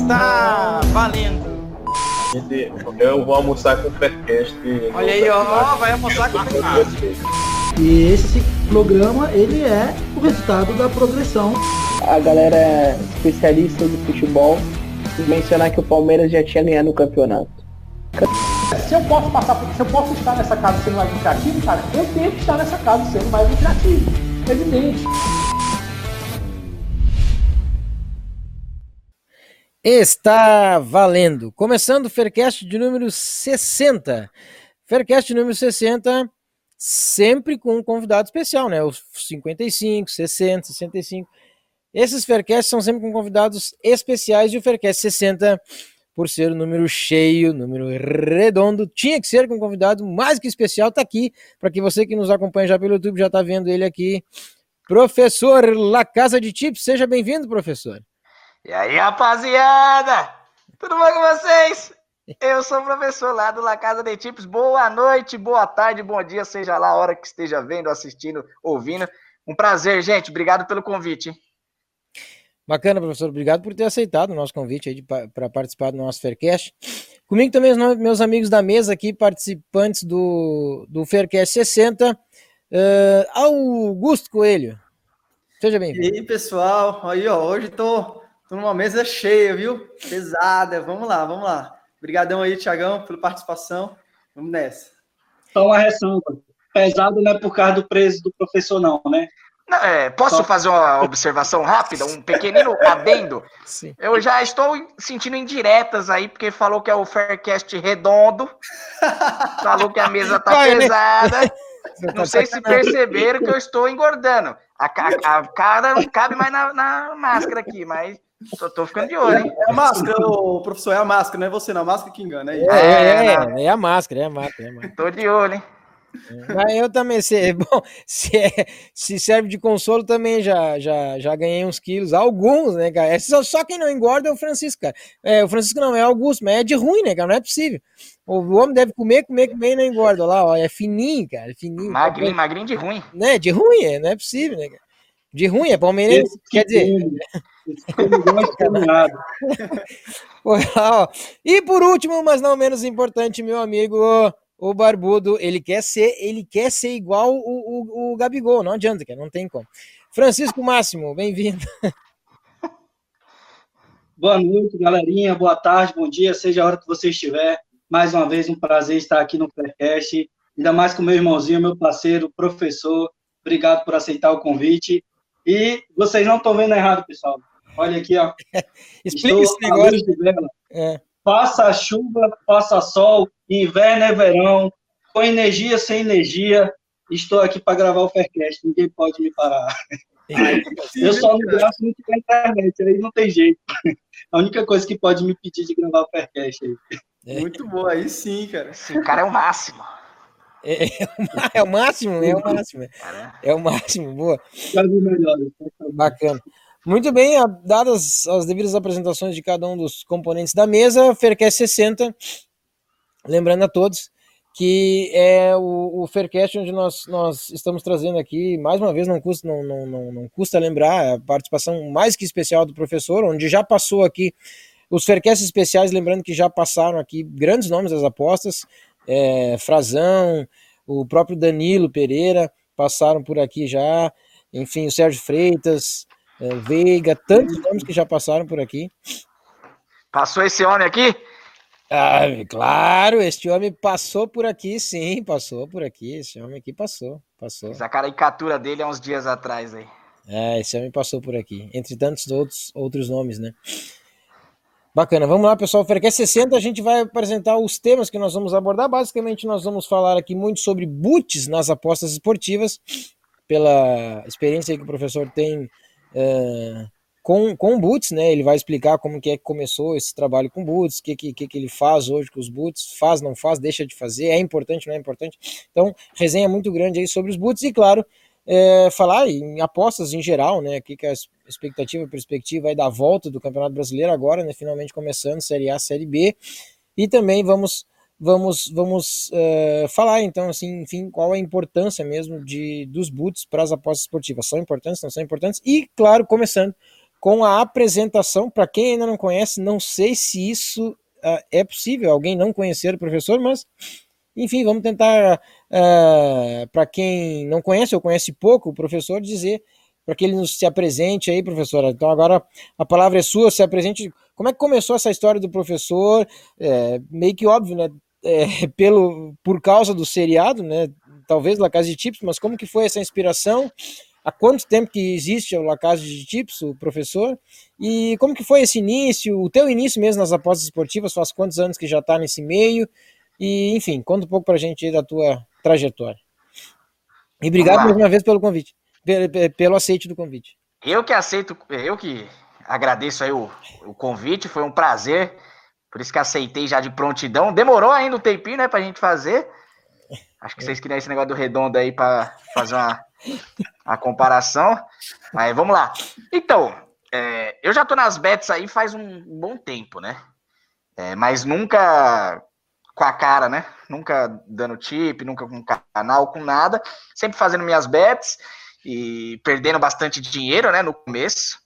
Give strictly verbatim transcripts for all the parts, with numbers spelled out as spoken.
Está valendo. Eu vou almoçar com o Faircast. Olha aí, ó, vai almoçar com o Faircast. E esse programa, ele é o resultado da progressão. A galera é especialista de futebol, mencionar que o Palmeiras já tinha ganhado o campeonato. Se eu posso passar, se eu posso estar nessa casa sendo mais lucrativo, cara, eu tenho que estar nessa casa sendo mais lucrativo. Evidente. Está valendo. Começando o Faircast de número sessenta. Faircast número sessenta, sempre com um convidado especial, né? Os cinquenta e cinco, sessenta, sessenta e cinco. Esses Faircasts são sempre com convidados especiais e o Faircast sessenta, por ser um número cheio, número redondo, tinha que ser com um convidado mais que especial. Tá aqui, para que você que nos acompanha já pelo YouTube já tá vendo ele aqui. Professor La Casa de Tips, seja bem-vindo, professor. E aí, rapaziada? Tudo bom com vocês? Eu sou o professor lá do La Casa de Tips. Boa noite, boa tarde, bom dia, seja lá a hora que esteja vendo, assistindo, ouvindo. Um prazer, gente. Obrigado pelo convite. Bacana, professor. Obrigado por ter aceitado o nosso convite aí para participar do nosso Faircast. Comigo também os meus amigos da mesa aqui, participantes do, do Faircast sessenta. Uh, Augusto Coelho. Seja bem-vindo. E aí, pessoal? Aí, ó, hoje tô... Tô numa mesa cheia, viu? Pesada. Vamos lá, vamos lá. Obrigadão aí, Thiagão, pela participação. Vamos nessa. Só uma ressalva. Pesado não é por causa do preço do professor, não, né? Não, é, posso Só... fazer uma observação rápida? Um pequenino adendo? Sim. Eu já estou sentindo indiretas aí, porque falou que é o Faircast redondo. Falou que a mesa tá Vai, pesada. Né? Não sei se perceberam que eu estou engordando. A, a, a cara não cabe mais na, na máscara aqui, mas só tô ficando de olho, hein? É a máscara, o professor, é a máscara, não é você não, a máscara que engana. É, é, é, é, é a máscara, é a máscara. É a máscara. Tô de olho, hein? É. Mas eu também, se, bom, se, é, se serve de consolo, também já, já, já ganhei uns quilos, alguns, né, cara? É só, só quem não engorda é o Francisco, cara. É, o Francisco não, é Augusto, mas é de ruim, né, cara? Não é possível. O homem deve comer, comer, comer e não engorda. Olha lá, ó, é fininho, cara, é fininho. Magrinho, magrinho de ruim. Né, de ruim, é, não é possível, né, cara? De ruim, é palmeirense, quer dizer... ó, e por último, mas não menos importante, meu amigo... O Barbudo, ele quer ser, ele quer ser igual o, o, o Gabigol, não adianta, cara, não tem como. Francisco Máximo, bem-vindo. Boa noite, galerinha, boa tarde, bom dia, seja a hora que você estiver. Mais uma vez, um prazer estar aqui no Faircast, ainda mais com meu irmãozinho, meu parceiro, professor. Obrigado por aceitar o convite. E vocês não estão vendo errado, pessoal. Olha aqui, ó. Explica esse negócio. De vela. É. Faça chuva, faça sol, inverno é verão, com energia, sem energia, estou aqui para gravar o Faircast, ninguém pode me parar. Eu só não graço muito na internet, aí não tem jeito. A única coisa que pode me pedir de gravar o Faircast aí. É. Muito bom, aí sim, cara. Esse cara é o máximo. É, é o máximo, é o máximo. É o máximo, boa. Bacana. Muito bem, dadas as devidas apresentações de cada um dos componentes da mesa, Faircast sessenta, lembrando a todos que é o, o Faircast onde nós, nós estamos trazendo aqui, mais uma vez, não custa, não, não, não, não custa lembrar, a participação mais que especial do professor, onde já passou aqui os Faircasts especiais, lembrando que já passaram aqui grandes nomes das apostas, é, Frazão, o próprio Danilo Pereira, passaram por aqui já, enfim, o Sérgio Freitas... Veiga, tantos nomes que já passaram por aqui. Passou esse homem aqui? Ah, claro, este homem passou por aqui, sim, passou por aqui, esse homem aqui passou, passou. Essa caricatura dele há uns dias atrás aí. É, esse homem passou por aqui, entre tantos outros, outros nomes, né? Bacana, vamos lá, pessoal, Faircast sessenta, a gente vai apresentar os temas que nós vamos abordar. Basicamente, nós vamos falar aqui muito sobre boots nas apostas esportivas, pela experiência que o professor tem Uh, com, com boots, né? Ele vai explicar como que é que começou esse trabalho com boots, o que, que, que ele faz hoje com os boots, faz, não faz, deixa de fazer, é importante, não é importante. Então, resenha muito grande aí sobre os boots e, claro, é, falar em apostas em geral, né? O que, que é a expectativa, a perspectiva aí da volta do Campeonato Brasileiro agora, né? Finalmente começando, Série A, Série B, e também vamos Vamos, vamos uh, falar, então, assim, enfim, qual a importância mesmo de, dos boots para as apostas esportivas. São importantes, não são importantes? E, claro, começando com a apresentação. Para quem ainda não conhece, não sei se isso uh, é possível, alguém não conhecer o professor, mas, enfim, vamos tentar, uh, para quem não conhece ou conhece pouco o professor, dizer, para que ele nos se apresente aí, professora. Então agora a palavra é sua, se apresente. Como é que começou essa história do professor? É, meio que óbvio, né? É, pelo, por causa do seriado, né? Talvez La Casa de Chips, mas como que foi essa inspiração? Há quanto tempo que existe o La Casa de Chips, o professor? E como que foi esse início, o teu início mesmo nas apostas esportivas? Faz quantos anos que já está nesse meio? E, enfim, conta um pouco pra gente aí da tua trajetória. E obrigado mais uma vez pelo convite, pelo, pelo aceite do convite. Eu que aceito, eu que agradeço aí o, o convite, foi um prazer, por isso que aceitei já de prontidão. Demorou ainda um tempinho, né, pra gente fazer. Acho que vocês queriam esse negócio do redondo aí pra fazer uma, uma comparação. Mas vamos lá. Então, é, eu já tô nas bets aí faz um bom tempo, né? É, mas nunca com a cara, né? Nunca dando tip, nunca com canal, com nada. Sempre fazendo minhas bets e perdendo bastante dinheiro, né, no começo.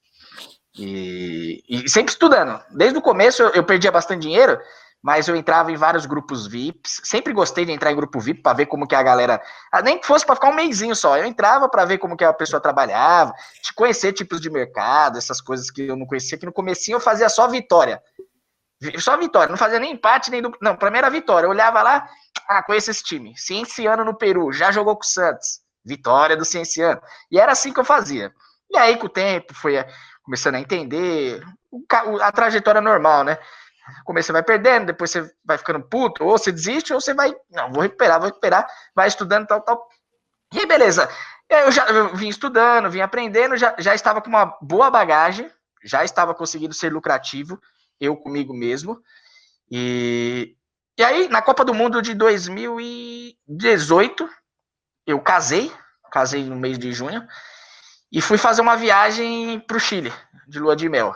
E, e sempre estudando. Desde o começo eu, eu perdia bastante dinheiro, mas eu entrava em vários grupos V I Ps. Sempre gostei de entrar em grupo V I P para ver como que a galera... Nem que fosse para ficar um mêsinho só. Eu entrava para ver como que a pessoa trabalhava, de conhecer tipos de mercado, essas coisas que eu não conhecia, que no comecinho eu fazia só vitória. Só vitória, não fazia nem empate, nem duplo. Não, pra mim era vitória. Eu olhava lá, ah, conheço esse time. Cienciano no Peru, já jogou com o Santos. Vitória do Cienciano. E era assim que eu fazia. E aí, com o tempo, foi começando a entender a trajetória normal, né? Comecei, vai perdendo, depois você vai ficando puto, ou você desiste, ou você vai, não, vou recuperar, vou recuperar, vai estudando, tal, tal. E aí, beleza. Eu já eu vim estudando, vim aprendendo, já, já estava com uma boa bagagem, já estava conseguindo ser lucrativo, eu comigo mesmo. E, e aí, na Copa do Mundo de dois mil e dezoito, eu casei, casei no mês de junho, e fui fazer uma viagem para o Chile, de lua de mel.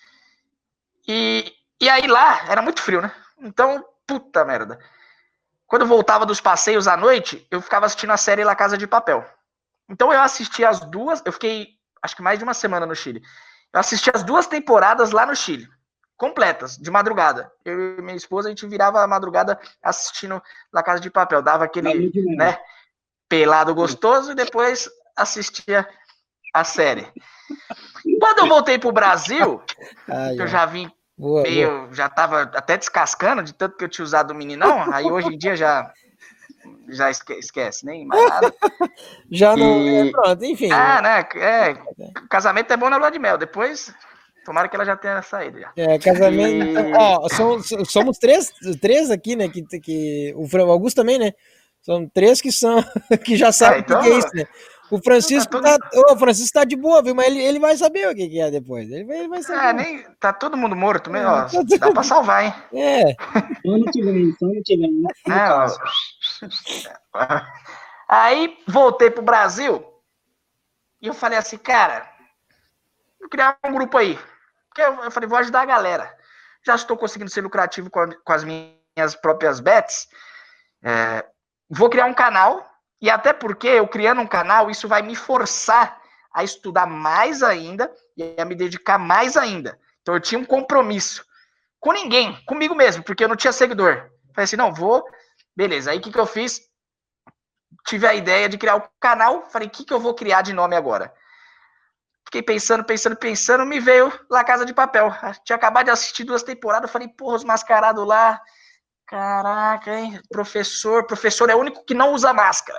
E, e aí lá, era muito frio, né? Então, puta merda. Quando eu voltava dos passeios à noite, eu ficava assistindo a série La Casa de Papel. Então eu assisti as duas, eu fiquei, acho que mais de uma semana no Chile. Eu assisti as duas temporadas lá no Chile, completas, de madrugada. Eu e minha esposa, a gente virava a madrugada assistindo La Casa de Papel. Dava aquele, né, pelado gostoso e depois assistia a série. Quando eu voltei pro Brasil, ai, que eu já vim boa, meio, boa. Já tava até descascando de tanto que eu tinha usado o meninão, aí hoje em dia já já esquece, nem mais nada. Já não, e... é, pronto, enfim. Ah, né, é, casamento é bom na lua de mel, depois, tomara que ela já tenha saído já. É, casamento, e... ó, somos, somos três, três aqui, né, que, que o Augusto também, né, são três que são, que já sabem é, então... o que é isso, né. O Francisco tá, todo... tá, o Francisco tá de boa, viu? Mas ele, ele vai saber o que, que é depois. Ele vai, ele vai saber. É, nem, tá todo mundo morto mesmo, é, ó. Tá dá todo... pra salvar, hein? É. Ano que vem, ano que vem. É, aí, voltei pro Brasil e eu falei assim, cara, vou criar um grupo aí. Porque eu, eu falei, vou ajudar a galera. Já estou conseguindo ser lucrativo com, a, com as minhas próprias bets. É, vou criar um canal. E até porque eu criando um canal, isso vai me forçar a estudar mais ainda e a me dedicar mais ainda. Então eu tinha um compromisso com ninguém, comigo mesmo, porque eu não tinha seguidor. Falei assim, não, vou... Beleza, aí o que, que eu fiz? Tive a ideia de criar o canal, falei, o que, que eu vou criar de nome agora? Fiquei pensando, pensando, pensando, me veio La Casa de Papel. Tinha acabado de assistir duas temporadas, falei, porra, os mascarados lá... Caraca, hein? Professor, professor é o único que não usa máscara.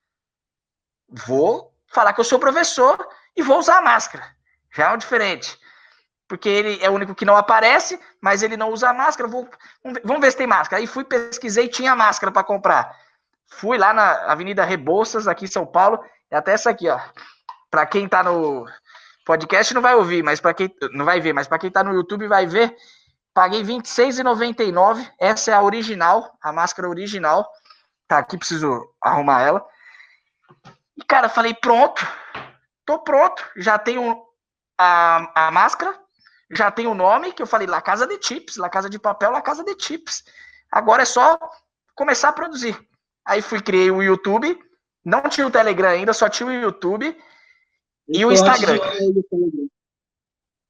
Vou falar que eu sou professor e vou usar a máscara. Já é um diferente. Porque ele é o único que não aparece, mas ele não usa máscara. Vou, vamos ver se tem máscara. Aí fui, pesquisei, tinha máscara para comprar. Fui lá na Avenida Rebouças, aqui em São Paulo. É até essa aqui, ó. Para quem tá no podcast não vai ouvir, mas para quem não vai ver, mas para quem tá no YouTube vai ver. Paguei vinte e seis reais e noventa e nove centavos. Essa é a original, a máscara original. Tá aqui, preciso arrumar ela. E, cara, falei, pronto. Tô pronto. Já tenho a, a máscara. Já tenho o nome, que eu falei, La Casa de Chips. La Casa de Papel, La Casa de Chips. Agora é só começar a produzir. Aí fui, criei o YouTube. Não tinha o Telegram ainda, só tinha o YouTube. E o Instagram.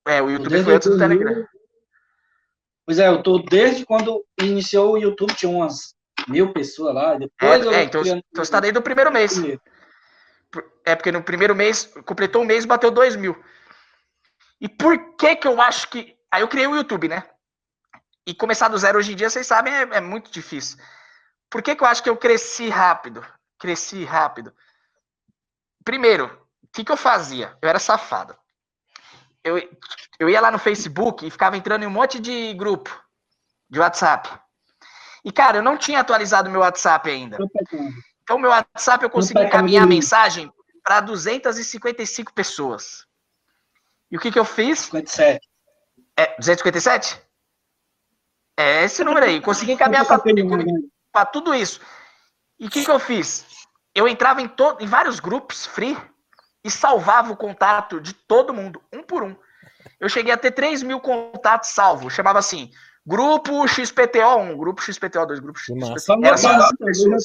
É, o YouTube foi antes do Telegram. Pois é, eu tô desde quando iniciou o YouTube, tinha umas mil pessoas lá. Depois é, eu é, então, então você está desde o primeiro mês. É, porque no primeiro mês, completou um mês e bateu dois mil. E por que que eu acho que... Aí eu criei o YouTube, né? E começar do zero hoje em dia, vocês sabem, é, é muito difícil. Por que que eu acho que eu cresci rápido? Cresci rápido. Primeiro, o que que eu fazia? Eu era safado. Eu, eu ia lá no Facebook e ficava entrando em um monte de grupo de WhatsApp. E, cara, eu não tinha atualizado meu WhatsApp ainda. Então, meu WhatsApp eu consegui encaminhar a mensagem para duzentas e cinquenta e cinco pessoas. E o que que eu fiz? cinquenta e sete. É, duzentos e cinquenta e sete? É esse número aí. Consegui encaminhar para tudo isso. E o que que eu fiz? Eu entrava em, to- em vários grupos free e salvava o contato de todo mundo, um por um. Eu cheguei a ter três mil contatos salvos. Chamava assim, Grupo X P T O um, Grupo X P T O dois, Grupo X P T O. Era só pessoas.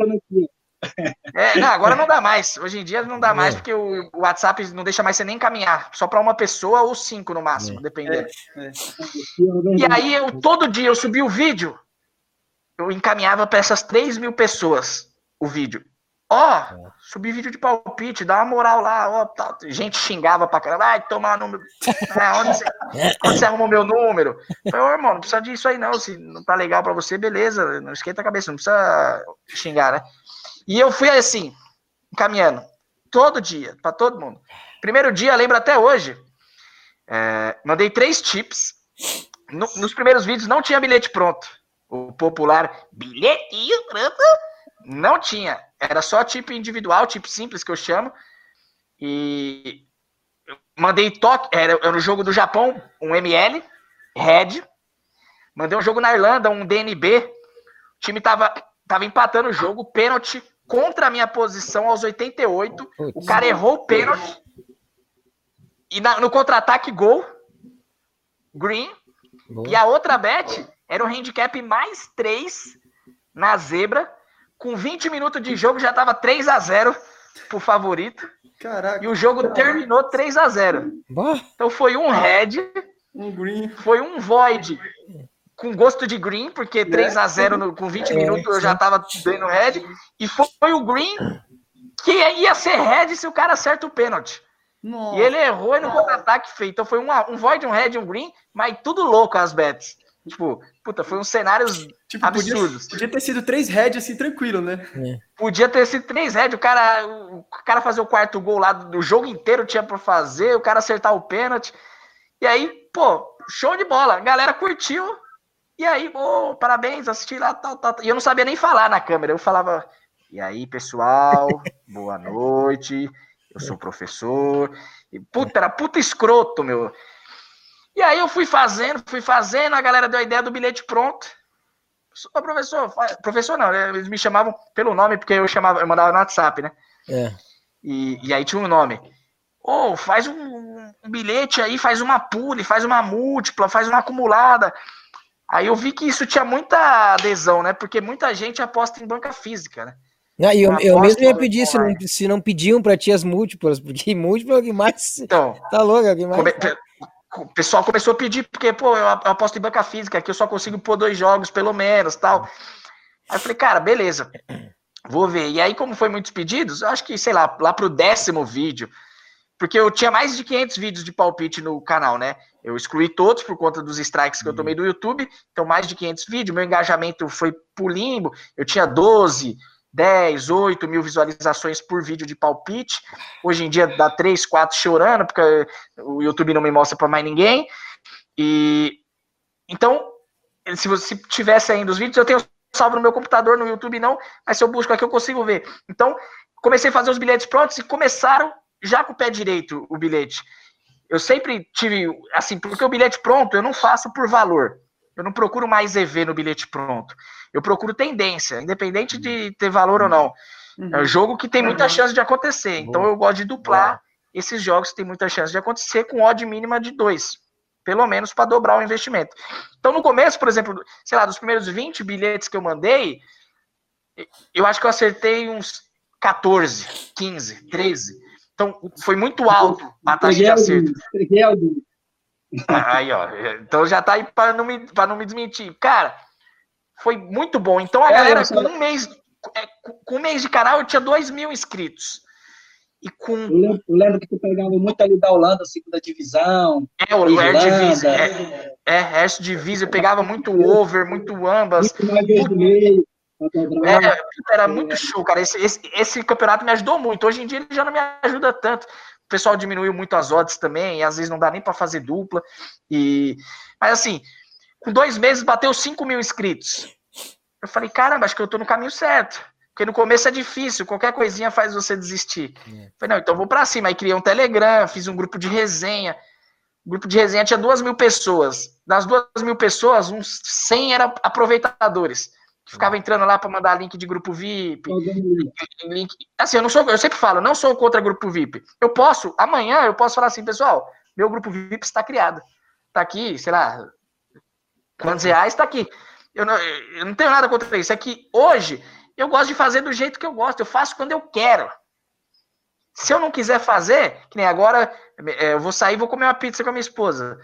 É, não, agora não dá mais. Hoje em dia não dá mais, porque o, o WhatsApp não deixa mais você nem encaminhar. Só para uma pessoa ou cinco no máximo, dependendo. É, é. E aí, eu, todo dia eu subia o vídeo, eu encaminhava para essas três mil pessoas o vídeo. Ó, oh, subi vídeo de palpite, dá uma moral lá, ó, tá. Gente xingava pra caramba, vai tomar número. Ah, onde, você, onde você arrumou meu número? Eu falei, ô irmão, não precisa disso aí não, se não tá legal pra você, beleza, não esquenta a cabeça, não precisa xingar, né? E eu fui assim, encaminhando, todo dia, pra todo mundo. Primeiro dia, lembro até hoje, é, mandei três tips, no, nos primeiros vídeos não tinha bilhete pronto, o popular bilhetinho pronto, não tinha. Era só tipo individual, tipo simples que eu chamo. E mandei toque. Era, era um jogo do Japão, um M L, Red. Mandei um jogo na Irlanda, um D N B. O time tava, tava empatando o jogo, pênalti contra a minha posição aos oitenta e oito. O cara errou o pênalti. E na, no contra-ataque, gol. Green. Boa. E a outra bet era o handicap mais três na zebra. Com vinte minutos de jogo já tava três a zero pro favorito. Caraca. E o jogo caraca. terminou três a zero. Bah. Então foi um red, um green, foi um void com gosto de green, porque é. três a zero no, com vinte é. minutos eu já tava dando red. E foi, foi o green que ia ser red se o cara acerta o pênalti. Nossa. E ele errou e no contra-ataque feito. Então foi um, um void, um red, um green, mas tudo louco as bets. Tipo, puta, foi uns cenários tipo, absurdos. Podia, podia ter sido três red assim, tranquilo, né? É. Podia ter sido três red. O cara, o cara fazer o quarto gol lá do jogo inteiro tinha pra fazer, o cara acertar o pênalti. E aí, pô, show de bola. A galera curtiu. E aí, pô, parabéns, assisti lá, tal, tal. E eu não sabia nem falar na câmera. Eu falava, e aí, pessoal, boa noite. Eu sou professor. E, puta, era puta escroto, meu. E aí eu fui fazendo, fui fazendo, a galera deu a ideia do bilhete pronto. Ô, professor, professor não, eles me chamavam pelo nome, porque eu chamava, eu mandava no WhatsApp, né? É. E, e aí tinha um nome. Ô, oh, faz um, um bilhete aí, faz uma pule, faz uma múltipla, faz uma acumulada. Aí eu vi que isso tinha muita adesão, né? Porque muita gente aposta em banca física, né? Não, e eu, eu mesmo ia pedir se não, se não pediam pra ti as múltiplas, porque múltipla é o que mais. Então, tá louco, é o que mais. Come... O pessoal começou a pedir, porque, pô, eu aposto em banca física, que eu só consigo pôr dois jogos, pelo menos, tal. Aí eu falei, cara, beleza, vou ver. E aí, como foi muitos pedidos, eu acho que, sei lá, lá pro décimo vídeo, porque eu tinha mais de quinhentos vídeos de palpite no canal, né? Eu excluí todos por conta dos strikes que eu tomei do YouTube, então mais de quinhentos vídeos, meu engajamento foi pro limbo, eu tinha doze, dez, oito mil visualizações por vídeo de palpite. Hoje em dia dá três, quatro chorando, porque o YouTube não me mostra para mais ninguém. E então, se você tivesse ainda os vídeos, eu tenho salvo no meu computador, no YouTube não, mas se eu busco aqui eu consigo ver. Então, comecei a fazer os bilhetes prontos e começaram já com o pé direito o bilhete. Eu sempre tive, assim, porque o bilhete pronto eu não faço por valor. Eu não procuro mais E V no bilhete pronto. Eu procuro tendência, independente de ter valor ou não. É um jogo que tem muita chance de acontecer. Então eu gosto de duplar esses jogos que tem muita chance de acontecer com odd mínima de dois. Pelo menos para dobrar o investimento. Então no começo, por exemplo, sei lá, dos primeiros vinte bilhetes que eu mandei, eu acho que eu acertei uns quatorze, quinze, treze. Então foi muito alto a taxa de acerto. Aí, ó. Então já tá aí para não, me, pra não me desmentir. Cara, foi muito bom. Então a É, galera, eu com um mês, é, com um mês de canal, eu tinha dois mil inscritos. E com. Eu lembro, eu lembro que tu pegava muito ali da Holanda, segunda divisão. É, o Air Divisa. Irlanda. É, é, Air Divisa, eu pegava muito over, muito ambas. Muito mais vez do meio. É, era muito show, cara. Esse, esse, esse campeonato me ajudou muito. Hoje em dia ele já não me ajuda tanto. O pessoal diminuiu muito as odds também, e às vezes não dá nem para fazer dupla. E... Mas assim, com dois meses bateu cinco mil inscritos. Eu falei, caramba, acho que eu tô no caminho certo. Porque no começo é difícil, qualquer coisinha faz você desistir. É. Falei, não, então eu vou pra cima. Aí criei um Telegram, fiz um grupo de resenha. O grupo de resenha tinha duas mil pessoas. Das duas mil pessoas, uns cem eram aproveitadores. Que ficava entrando lá para mandar link de grupo V I P. Link, assim, eu não sou, eu sempre falo, não sou contra grupo V I P. Eu posso, amanhã eu posso falar assim, pessoal, meu grupo V I P está criado. Tá aqui, sei lá, quantos reais está aqui. Eu não, eu não tenho nada contra isso. É que hoje eu gosto de fazer do jeito que eu gosto. Eu faço quando eu quero. Se eu não quiser fazer, que nem agora, eu vou sair e vou comer uma pizza com a minha esposa.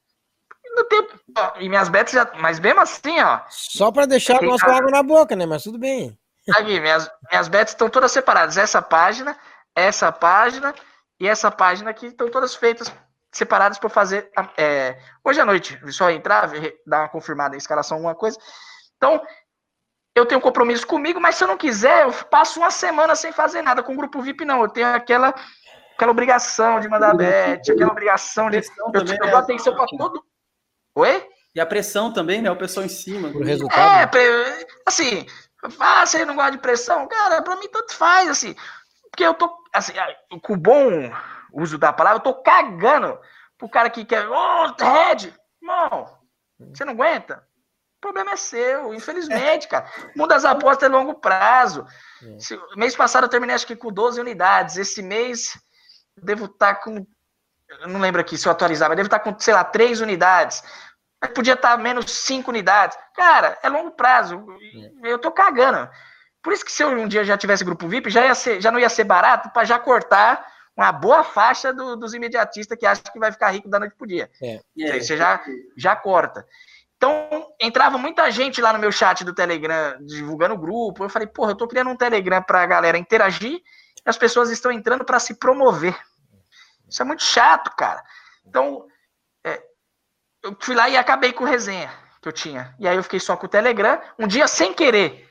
No tempo, ó, e minhas betas já. Mas mesmo assim, ó. Só para deixar o nosso água na boca, né? Mas tudo bem. Aqui, minhas, minhas betas estão todas separadas. Essa página, essa página e essa página aqui estão todas feitas separadas para fazer. É, hoje à noite, só entrar, dar uma confirmada em escalação, alguma coisa. Então, eu tenho um compromisso comigo, mas se eu não quiser, eu passo uma semana sem fazer nada. Com o grupo V I P, não. Eu tenho aquela, aquela obrigação de mandar bet, aquela obrigação de. Eu, eu dou atenção para todo. Oi? E a pressão também, né? O pessoal em cima. O resultado. É, assim, ah, você não gosta de pressão? Cara, pra mim tanto faz, assim. Porque eu tô, assim, com o bom uso da palavra, eu tô cagando pro cara que quer, ô, oh, Red, irmão, você não aguenta? O problema é seu, infelizmente, cara. O mundo das apostas é longo prazo. É. Mês passado eu terminei, acho que com doze unidades. Esse mês eu devo estar com... Eu não lembro aqui se eu atualizar, mas devo estar com, sei lá, três unidades. Mas podia estar menos cinco unidades. Cara, é longo prazo. Eu tô cagando. Por isso que se eu um dia já tivesse grupo V I P, já, ia ser, já não ia ser barato para já cortar uma boa faixa do, dos imediatistas que acham que vai ficar rico da noite pro dia. É. Aí você já, já corta. Então, entrava muita gente lá no meu chat do Telegram, divulgando o grupo. Eu falei, porra, eu tô criando um Telegram pra galera interagir e as pessoas estão entrando para se promover. Isso é muito chato, cara. Então, é, eu fui lá e acabei com o resenha que eu tinha. E aí eu fiquei só com o Telegram. Um dia, sem querer,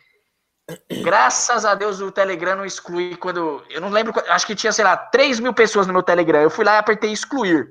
graças a Deus, o Telegram não exclui quando... Eu não lembro, acho que tinha, sei lá, três mil pessoas no meu Telegram. Eu fui lá e apertei excluir.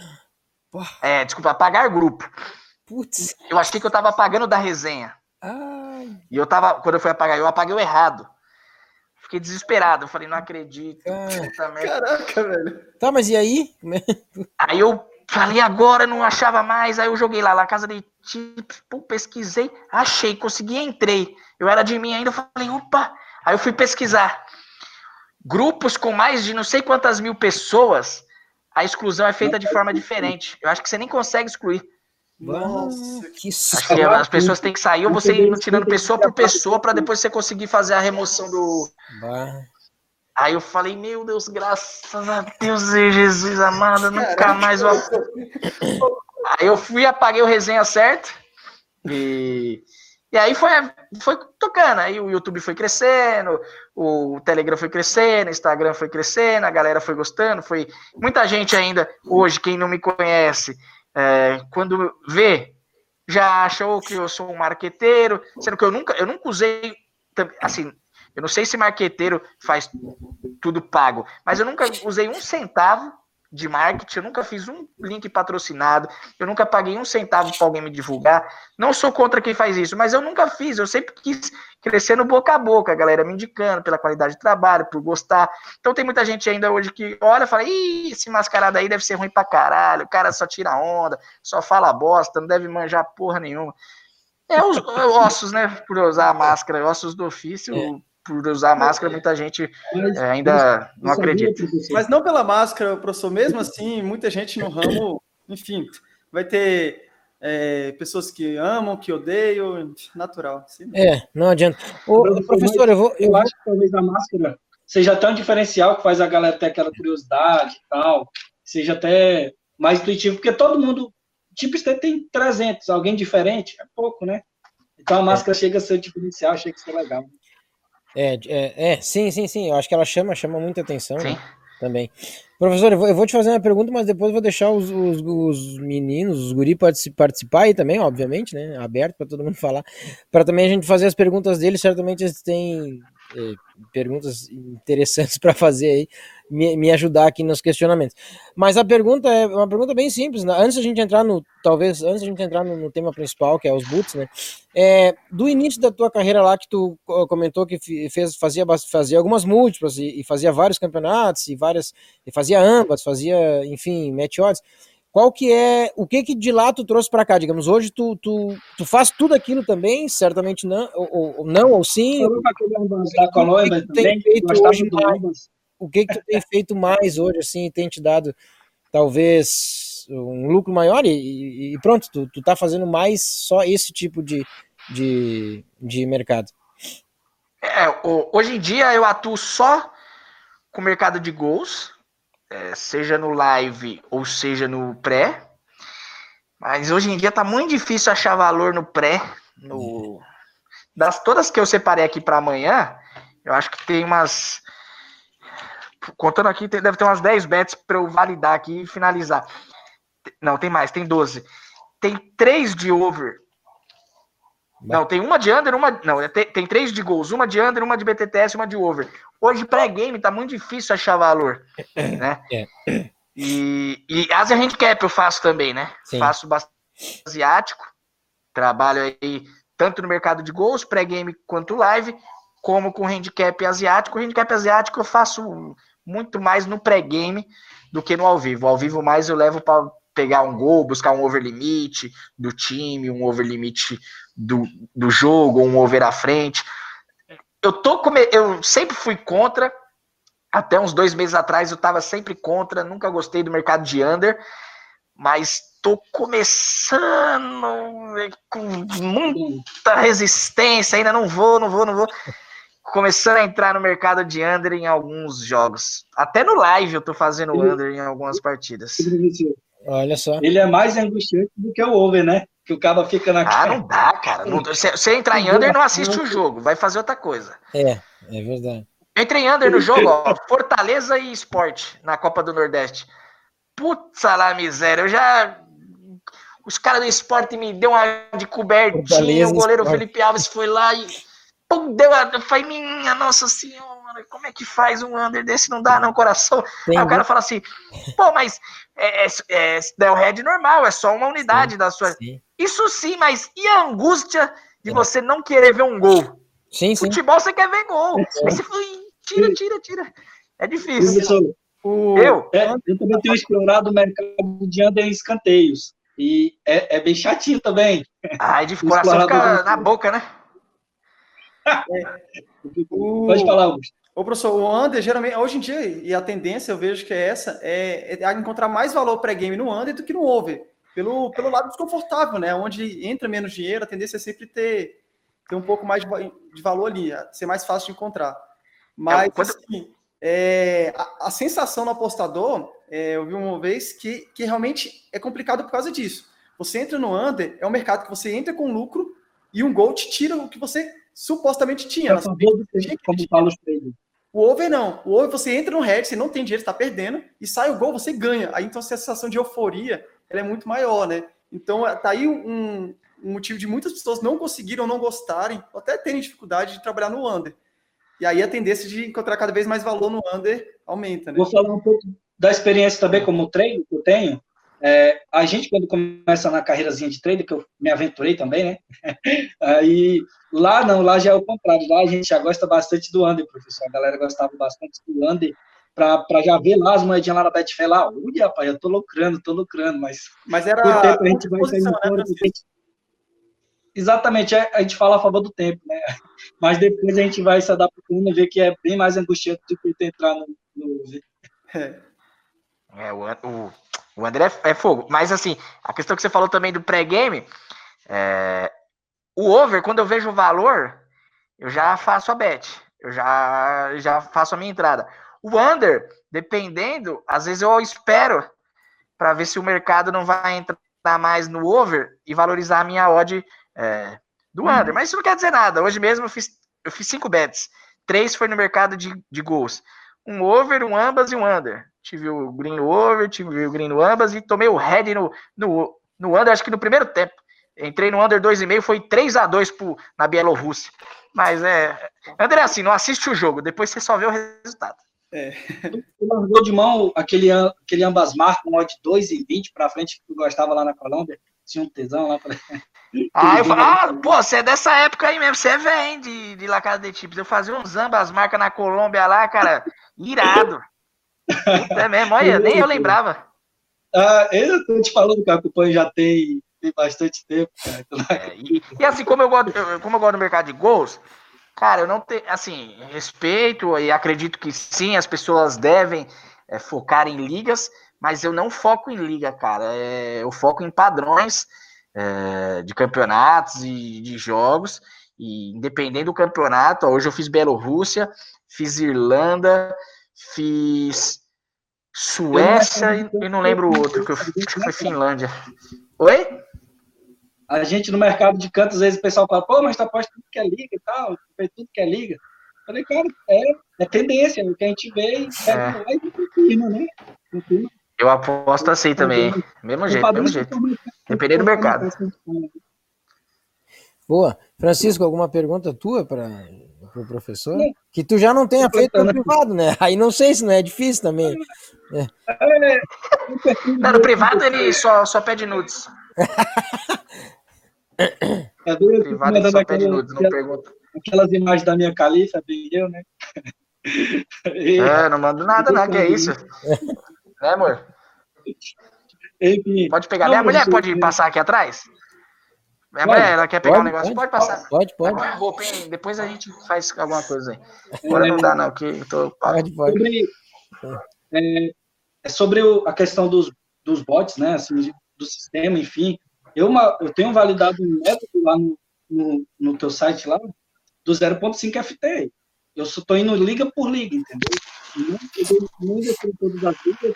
É, desculpa, apagar grupo. Putz. Eu achei que eu tava apagando da resenha. Ai. E eu tava, quando eu fui apagar, eu apaguei o errado. Fiquei desesperado. Eu falei, não acredito. Ah, caraca, velho. Tá, mas e aí? Aí eu falei, agora não achava mais. Aí eu joguei lá na casa de tips, pesquisei, achei, consegui, entrei. Eu era de mim ainda, eu falei, opa. Aí eu fui pesquisar. Grupos com mais de não sei quantas mil pessoas, a exclusão é feita de forma diferente. Eu acho que você nem consegue excluir. Nossa, que Acho que as pessoas têm que sair ou você ir tirando pessoa por pessoa para depois você conseguir fazer a remoção do... Bah. Aí eu falei, meu Deus, graças a Deus, Jesus amado, nunca Caraca. mais eu... Aí eu fui, apaguei o resenha certo e, e aí foi, foi tocando. Aí o YouTube foi crescendo, o Telegram foi crescendo, o Instagram foi crescendo, a galera foi gostando, foi... Muita gente ainda, hoje, quem não me conhece... É, quando vê, já achou que eu sou um marqueteiro, sendo que eu nunca, eu nunca usei, assim, eu não sei se marqueteiro faz tudo pago, mas eu nunca usei um centavo de marketing, eu nunca fiz um link patrocinado, eu nunca paguei um centavo para alguém me divulgar. Não sou contra quem faz isso, mas eu nunca fiz, eu sempre quis crescer no boca a boca, a galera me indicando pela qualidade de trabalho, por gostar. Então tem muita gente ainda hoje que olha e fala, ih, esse mascarado aí deve ser ruim pra caralho, o cara só tira onda, só fala bosta, não deve manjar porra nenhuma. É os ossos, né, por usar a máscara, ossos do ofício, é. Por usar a máscara, muita gente é, ainda não acredita. Mas não pela máscara, professor, mesmo assim, muita gente no ramo, enfim, vai ter é, pessoas que amam, que odeiam, natural. Assim. É, não adianta. Ô, professor, professor, eu vou... Eu, eu acho que talvez a máscara seja até um diferencial que faz a galera ter aquela curiosidade e tal, seja até mais intuitivo, porque todo mundo tipo, você tem trezentos, alguém diferente, é pouco, né? Então a máscara chega a ser o diferencial, achei que isso é legal. É, é, é, sim, sim, sim. Eu acho que ela chama, chama muita atenção, Sim. né? Também. Professor, eu vou, eu vou te fazer uma pergunta, mas depois eu vou deixar os, os, os meninos, os guri partici- participar aí também, obviamente, né? Aberto para todo mundo falar. Para também a gente fazer as perguntas deles, certamente eles têm eh, perguntas interessantes para fazer aí, me, me ajudar aqui nos questionamentos. Mas a pergunta é uma pergunta bem simples, né? Antes a gente entrar no, talvez, antes a gente entrar no, no tema principal, que é os boots, né? É, do início da tua carreira lá, que tu comentou que fez, fazia, fazia algumas múltiplas e, e fazia vários campeonatos e várias, e fazia ambas, fazia, enfim, match odds. Qual que é, o que que de lá tu trouxe para cá, digamos, hoje tu, tu, tu faz tudo aquilo também, certamente não, ou, ou não, ou sim, Falou com aquele ambas da Colômbia o que que tu também, tem feito gostava hoje do mais, ambas. o que que tu tem feito mais hoje, assim, e tem te dado, talvez, um lucro maior e, e- e pronto, tu, tu tá fazendo mais só esse tipo de, de, de mercado. É, o- hoje em dia eu atuo só com o mercado de gols, é, seja no live ou seja no pré. Mas hoje em dia tá muito difícil achar valor no pré. No... Das todas que eu separei aqui para amanhã, eu acho que tem umas. Contando aqui, tem- deve ter umas dez bets para eu validar aqui e finalizar. Não, tem mais, tem doze. Tem três de over. Não, tem uma de under, uma. Não, tem, tem três de gols, uma de under, uma de B T T S, uma de over. Hoje, pré-game, tá muito difícil achar valor. Né? É. E, e Asia Handicap eu faço também, né? Sim. Faço bastante asiático. Trabalho aí tanto no mercado de gols, pré-game quanto live, como com handicap asiático. O handicap asiático eu faço muito mais no pré-game do que no ao vivo. Ao vivo mais eu levo para pegar um gol, buscar um over limite do time, um over limite do, do jogo, um over à frente. Eu, tô come... eu sempre fui contra, até uns dois meses atrás eu estava sempre contra, nunca gostei do mercado de under, mas tô começando com muita resistência, ainda não vou, não vou, não vou. Começando a entrar no mercado de under em alguns jogos. Até no live eu tô fazendo Ele- under em algumas partidas. Olha só. Ele é mais angustiante do que o over, né? Que o cara fica na Ah, não dá, cara. Não, se você entrar em under, não assiste o jogo. Vai fazer outra coisa. É, é verdade. Eu entrei em under no jogo, ó. Fortaleza e Sport, na Copa do Nordeste. Putz lá, miséria. Eu já... Os caras do Sport me deu uma de cobertinha. Fortaleza O goleiro Sport. Felipe Alves foi lá e... Pum, deu a... Eu falei, minha nossa senhora, como é que faz um under desse? Não dá, não, coração. Tem Aí o cara muito- fala assim, pô, mas é, é, é Del Red normal, é só uma unidade Sim, da sua... sim. Isso sim, mas e a angústia de É. você não querer ver um gol? Sim, sim. Futebol você quer ver gol. Aí você fala, "Ih, tira, tira, tira. É difícil. Professor, O... Eu? é, eu também tenho explorado o mercado de under em escanteios. E é, é bem chatinho também. Ai, de coração fica na boca, né? O... Pode falar, Augusto. Ô, professor, o under, geralmente, hoje em dia, e a tendência eu vejo que é essa, é, é encontrar mais valor pré-game no under do que no over. Pelo, pelo lado desconfortável, né? Onde entra menos dinheiro, a tendência é sempre ter, ter um pouco mais de, va- de valor ali, ser mais fácil de encontrar. Mas, É, quando- assim, é, a, a sensação no apostador, é, eu vi uma vez que, que realmente é complicado por causa disso. Você entra no under, é um mercado que você entra com lucro e um gol te tira o que você supostamente tinha. A Na sua favor do mente, tempo, como fala os traders. o over não. O over você entra no head, você não tem dinheiro, você tá perdendo, e sai o gol, você ganha. Aí então a sensação de euforia ela é muito maior, né? Então tá aí um, um motivo de muitas pessoas não conseguiram, não gostarem, ou até terem dificuldade de trabalhar no under. E aí a tendência de encontrar cada vez mais valor no under aumenta, né? Vou falar um pouco da experiência também como trader que eu tenho. É, a gente, quando começa na carreirazinha de trader, que eu me aventurei também, né? Aí, lá não, lá já é o contrário. Lá a gente já gosta bastante do under, professor. A galera gostava bastante do under, para já ver lá as moedinhas lá na Betfair, lá, ui, rapaz, eu tô lucrando, tô lucrando, mas Mas era com o tempo a gente vai posição, saindo né, fora, Francisco? porque a gente- Exatamente, é- a gente fala a favor do tempo, né? Mas depois a gente vai se adaptando e ver que é bem mais angustiante do que entrar no, no É. É, o, o, o André é, é fogo. Mas assim, a questão que você falou também do pré-game, é, o over, quando eu vejo o valor, eu já faço a bet. Eu já, já faço a minha entrada. O under, dependendo, às vezes eu espero para ver se o mercado não vai entrar mais no over e valorizar a minha odd é, do under. Mas isso não quer dizer nada. Hoje mesmo eu fiz, eu fiz cinco bets. Três foi no mercado de, de gols. Um over, um ambas e um under. Tive o green no over, tive o green no ambas e tomei o head no, no, no under, acho que no primeiro tempo. Entrei no under dois e meio, foi três a dois pro, na Bielorrússia. Mas é... André, assim, não assiste o jogo, depois você só vê o resultado. É. Tu largou de mão aquele, aquele ambas marcas, um odd dois e vinte pra frente que tu gostava lá na Colômbia? Tinha um tesão lá pra... Ah, eu falo, ah, pô, você é dessa época aí mesmo, você é velho, hein, de, de La Casa de Chips. Eu fazia uns ambas marcas na Colômbia lá, cara, irado. Puta, é mesmo, olha, nem eu lembrava. Ah, eu tô te falando que eu acompanho já tem, tem bastante tempo, cara. É, e, e assim, como eu, gosto, eu, como eu gosto do mercado de gols, cara, eu não tenho, assim, respeito e acredito que sim, as pessoas devem é, focar em ligas, mas eu não foco em liga, cara. É, eu foco em padrões é, de campeonatos e de jogos, e independente do campeonato, ó, hoje eu fiz Bielorrússia, fiz Irlanda, fiz Suécia e eu não lembro o outro, que eu fiz, acho que foi Finlândia. Oi? A gente no mercado de canto, às vezes o pessoal fala, pô, mas tu aposta tudo que é liga e tal, tu vê tudo que é liga. Eu falei, cara, é, é tendência, o que a gente vê e pega é. lá e confirma, né? Confirma. Eu aposto assim também, mesmo jeito, mesmo jeito. Dependendo do mercado. Boa. Francisco, alguma pergunta tua para o pro professor? Não. Que tu já não tenha feito no privado, né? Aí não sei se não é difícil também. É. É. Não, no privado ele só, só pede nudes. É no privado ele só pede nudes, não pergunta. Aquelas imagens da minha califa, bem eu, né? E... É, não mando nada, não, que é isso. Né, amor? Enfim, pode pegar. Não, minha mulher você... pode passar aqui atrás? Minha pode, mulher, ela quer pegar pode, um negócio? Pode, pode passar. Pode, pode. Agora, roupa, hein? Depois a gente faz alguma coisa aí. Agora é... não dá, não, que eu tô... Pode, pode. Sobre, é, é sobre o, a questão dos, dos bots, né? Assim, do sistema, enfim. Eu, uma, eu tenho validado um método lá no, no, no teu site lá, do zero ponto cinco F T. Eu só tô indo liga por liga, entendeu? Não eu tenho todas as ligas.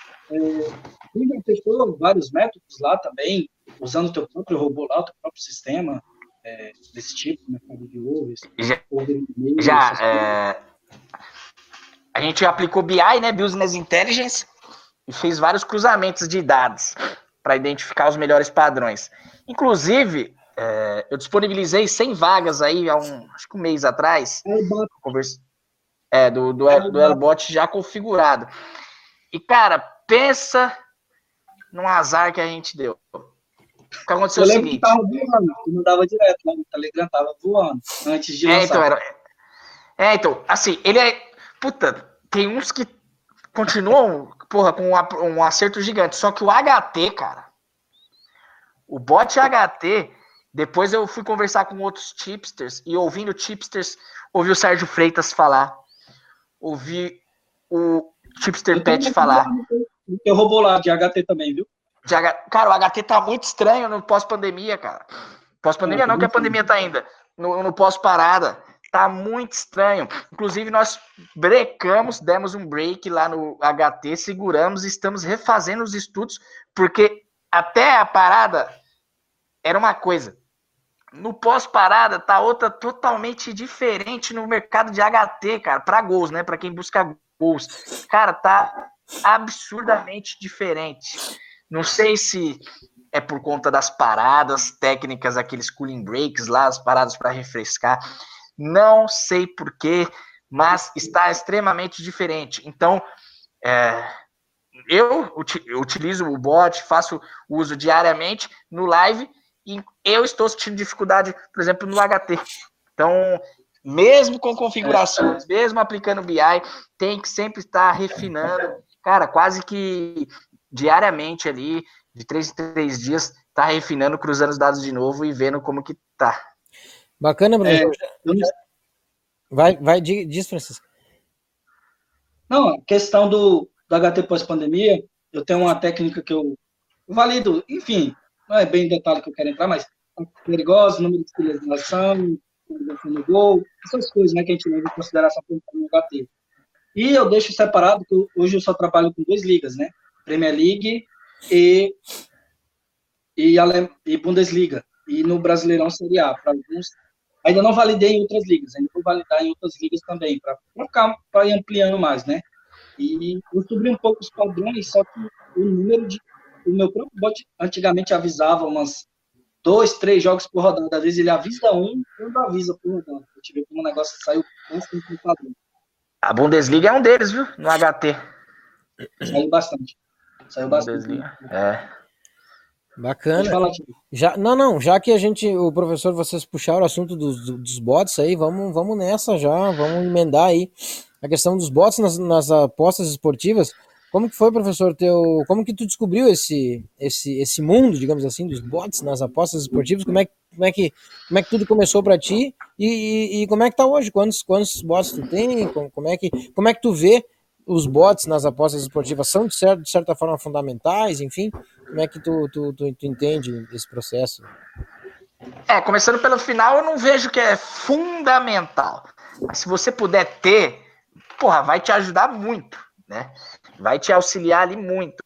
É, já testou vários métodos lá também, usando o teu próprio robô lá, o teu próprio sistema é, desse tipo, mercado de ovos. Já, já é, a gente aplicou B I, né, Business Intelligence, e fez vários cruzamentos de dados para identificar os melhores padrões. Inclusive, é, eu disponibilizei cem vagas aí há um, acho que um mês atrás, conversa, é, do, do, do Elbot já configurado. E, cara, pensa num azar que a gente deu. O que aconteceu é o seguinte... Eu lembro que tava voando, que não dava direto, né? O Telegram tava voando antes de lançar. É, então, era... é, então, assim, ele é... Puta, tem uns que continuam, porra, com um acerto gigante. Só que o H T, cara, o bot H T, depois eu fui conversar com outros tipsters, e ouvindo tipsters, ouvi o Sérgio Freitas falar, ouvi o Tipster Pet falar. Eu roubou lá de H T também, viu? De H... Cara, o H T tá muito estranho no pós-pandemia, cara. Pós-pandemia não, que a pandemia tá ainda. No, no pós-parada. Tá muito estranho. Inclusive, nós brecamos, demos um break lá no H T, seguramos e estamos refazendo os estudos, porque até a parada era uma coisa. No pós-parada tá outra totalmente diferente no mercado de H T, cara, para gols, né? Para quem busca gols. Cara, tá absurdamente diferente. Não sei se é por conta das paradas técnicas, aqueles cooling breaks lá, as paradas para refrescar. Não sei porquê, mas está extremamente diferente. Então, é, eu utilizo o bot, faço uso diariamente no live e eu estou sentindo dificuldade, por exemplo, no H T. Então, mesmo com configurações, mesmo aplicando B I, tem que sempre estar refinando. Cara, quase que diariamente ali, de três em três dias, tá refinando, cruzando os dados de novo e vendo como que tá. Bacana, Bruno. É, vai, vai, diz, Francisco. Não, a questão do, do H T pós-pandemia, eu tenho uma técnica que eu valido, enfim, não é bem detalhe que eu quero entrar, mas perigosa, número de finalização, no gol, essas coisas, né, que a gente leva em consideração no H T. E eu deixo separado, porque hoje eu só trabalho com duas ligas, né? Premier League e e, Ale... e Bundesliga, e no Brasileirão Série A, para alguns. Ainda não validei em outras ligas, ainda vou validar em outras ligas também, para ficar para ir ampliando mais, né? E eu descobri um pouco os padrões, só que o número de. O meu próprio bot antigamente avisava umas dois, três jogos por rodada. Às vezes ele avisa um, quando avisa por rodada. Eu tive como o negócio saiu bastante no padrão. A Bundesliga é um deles, viu? No H T. Saiu bastante. Saiu bastante. Bundesliga. É. Bacana. Falar, já, não, não, já que a gente, o professor, vocês puxaram o assunto dos, dos bots aí, vamos, vamos nessa já, vamos emendar aí a questão dos bots nas, nas apostas esportivas. Como que foi, professor, teu, como que tu descobriu esse, esse, esse mundo, digamos assim, dos bots nas apostas esportivas? Como é, como é, que, como é que tudo começou para ti e, e, e como é que tá hoje? Quantos, quantos bots tu tem? Como, como, é que, como é que tu vê os bots nas apostas esportivas? São, de, certa, de certa forma, fundamentais, enfim? Como é que tu, tu, tu, tu entende esse processo? É, começando pelo final, eu não vejo que é fundamental. Mas se você puder ter, porra, vai te ajudar muito, né? Vai te auxiliar ali muito.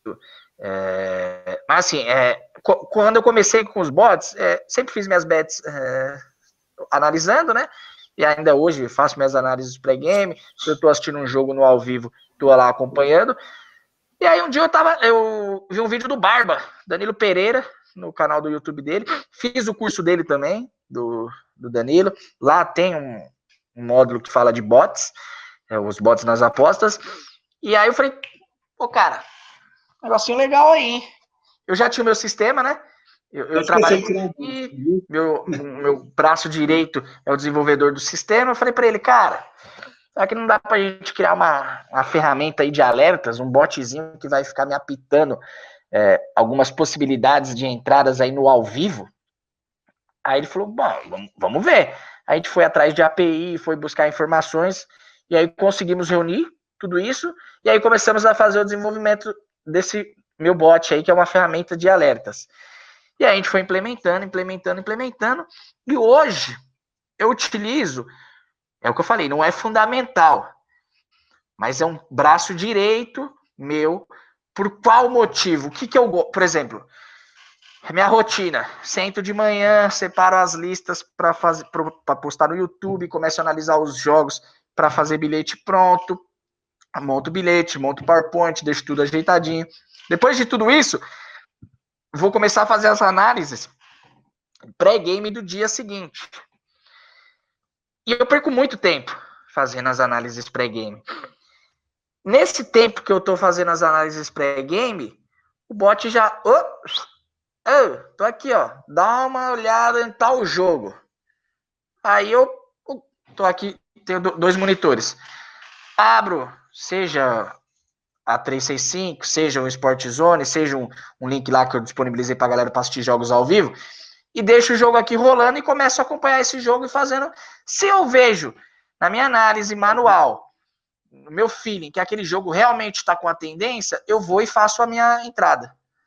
É, mas assim, é, quando eu comecei com os bots, é, sempre fiz minhas bets é, analisando, né? E ainda hoje faço minhas análises pré-game. Se eu tô assistindo um jogo no ao vivo, tô lá acompanhando. E aí um dia eu tava, eu vi um vídeo do Barba, Danilo Pereira, no canal do YouTube dele. Fiz o curso dele também, do, do Danilo. Lá tem um, um módulo que fala de bots, é, os bots nas apostas. E aí eu falei, pô, cara, negocinho legal aí, hein? Eu já tinha o meu sistema, né? Eu, eu trabalho aqui, meu, meu braço direito é o desenvolvedor do sistema. Eu falei pra ele, cara, será que não dá pra gente criar uma, uma ferramenta aí de alertas, um botzinho que vai ficar me apitando é, algumas possibilidades de entradas aí no ao vivo? Aí ele falou, bom, vamos, vamos ver. Aí a gente foi atrás de A P I, foi buscar informações, e aí conseguimos reunir tudo isso, e aí começamos a fazer o desenvolvimento desse meu bot aí, que é uma ferramenta de alertas. E aí a gente foi implementando, implementando, implementando, e hoje eu utilizo, é o que eu falei, não é fundamental, mas é um braço direito meu. Por qual motivo? O que que eu gosto? Por exemplo, minha rotina, sento de manhã, separo as listas para fazer, para postar no YouTube, começo a analisar os jogos para fazer bilhete pronto, monto o bilhete, monto o PowerPoint, deixo tudo ajeitadinho. Depois de tudo isso, vou começar a fazer as análises pré-game do dia seguinte. E eu perco muito tempo fazendo as análises pré-game. Nesse tempo que eu tô fazendo as análises pré-game, o bot já... Oh, oh, tô aqui, ó. Dá uma olhada em tal jogo. Aí eu oh, tô aqui, tenho dois monitores. Abro, seja a trezentos e sessenta e cinco, seja o Sport Zone, seja um, um link lá que eu disponibilizei pra galera pra assistir jogos ao vivo, e deixo o jogo aqui rolando e começo a acompanhar esse jogo e fazendo... Se eu vejo na minha análise manual, no meu feeling, que aquele jogo realmente está com a tendência, eu vou e faço a minha entrada.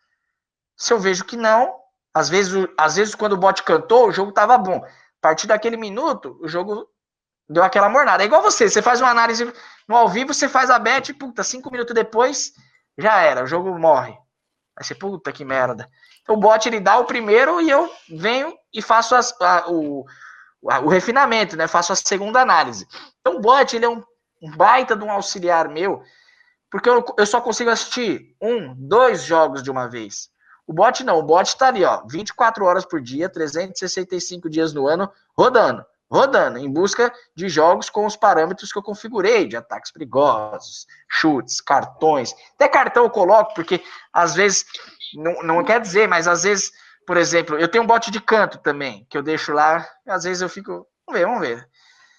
Se eu vejo que não, às vezes, às vezes quando o bot cantou, o jogo estava bom. A partir daquele minuto, o jogo deu aquela mornada. É igual você, você faz uma análise no ao vivo, você faz a bet, puta, cinco minutos depois, já era, o jogo morre. Aí você, puta que merda. Então o bot, ele dá o primeiro e eu venho e faço as, a, o, a, o refinamento, né? Faço a segunda análise. Então o bot, ele é um um baita de um auxiliar meu, porque eu, eu só consigo assistir um, dois jogos de uma vez. O bot não, o bot tá ali, ó, vinte e quatro horas por dia, trezentos e sessenta e cinco dias no ano, rodando, rodando, em busca de jogos com os parâmetros que eu configurei, de ataques perigosos, chutes, cartões, até cartão eu coloco, porque às vezes, não, não quer dizer, mas às vezes, por exemplo, eu tenho um bot de canto também, que eu deixo lá, às vezes eu fico, vamos ver, vamos ver.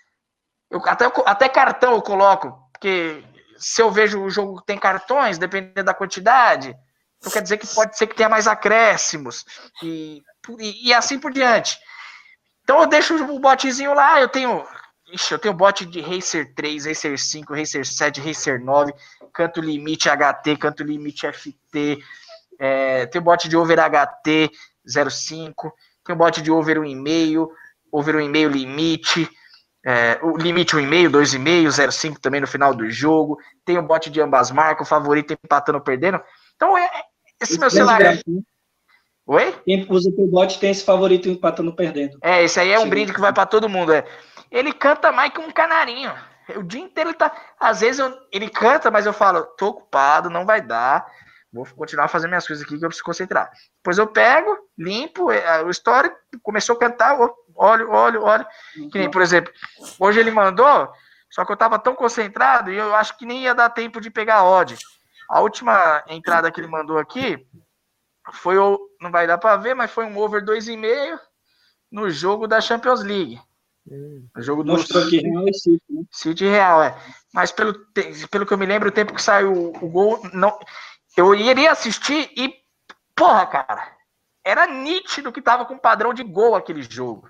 Eu, até, até cartão eu coloco, porque se eu vejo o jogo que tem cartões, dependendo da quantidade, então quer dizer que pode ser que tenha mais acréscimos, e, e, e assim por diante. Então eu deixo o botzinho lá, eu tenho, ixi, eu tenho bot de Racer três, Racer cinco, Racer sete, Racer nove, canto limite H T, canto limite F T, é, tenho bot de over H T zero vírgula cinco, tenho bot de over um vírgula cinco, over um vírgula cinco limite, É, o limite um vírgula cinco, dois vírgula cinco, zero vírgula cinco também no final do jogo. Tem o bot de ambas marcas, o favorito empatando ou perdendo. Então, é, esse meu celular. Oi? Quem usa o teu bot tem esse favorito empatando perdendo. É, esse aí é um Sim. brinde que vai pra todo mundo. É. Ele canta mais que um canarinho. O dia inteiro ele tá. Às vezes eu, ele canta, mas eu falo, tô ocupado, não vai dar. Vou continuar fazendo minhas coisas aqui que eu preciso concentrar. Depois eu pego, limpo é, o story, começou a cantar, olho, olho, olho. Uhum. Que nem, por exemplo, hoje ele mandou, só que eu tava tão concentrado e eu acho que nem ia dar tempo de pegar a odd. A última entrada que ele mandou aqui foi o. Não vai dar pra ver, mas foi um over dois vírgula cinco no jogo da Champions League. Hum. O jogo do Mostrou aqui Real e City, né? City Real, é. Mas pelo, pelo que eu me lembro, o tempo que saiu o gol, não, eu iria assistir e, porra, cara, era nítido que tava com padrão de gol aquele jogo.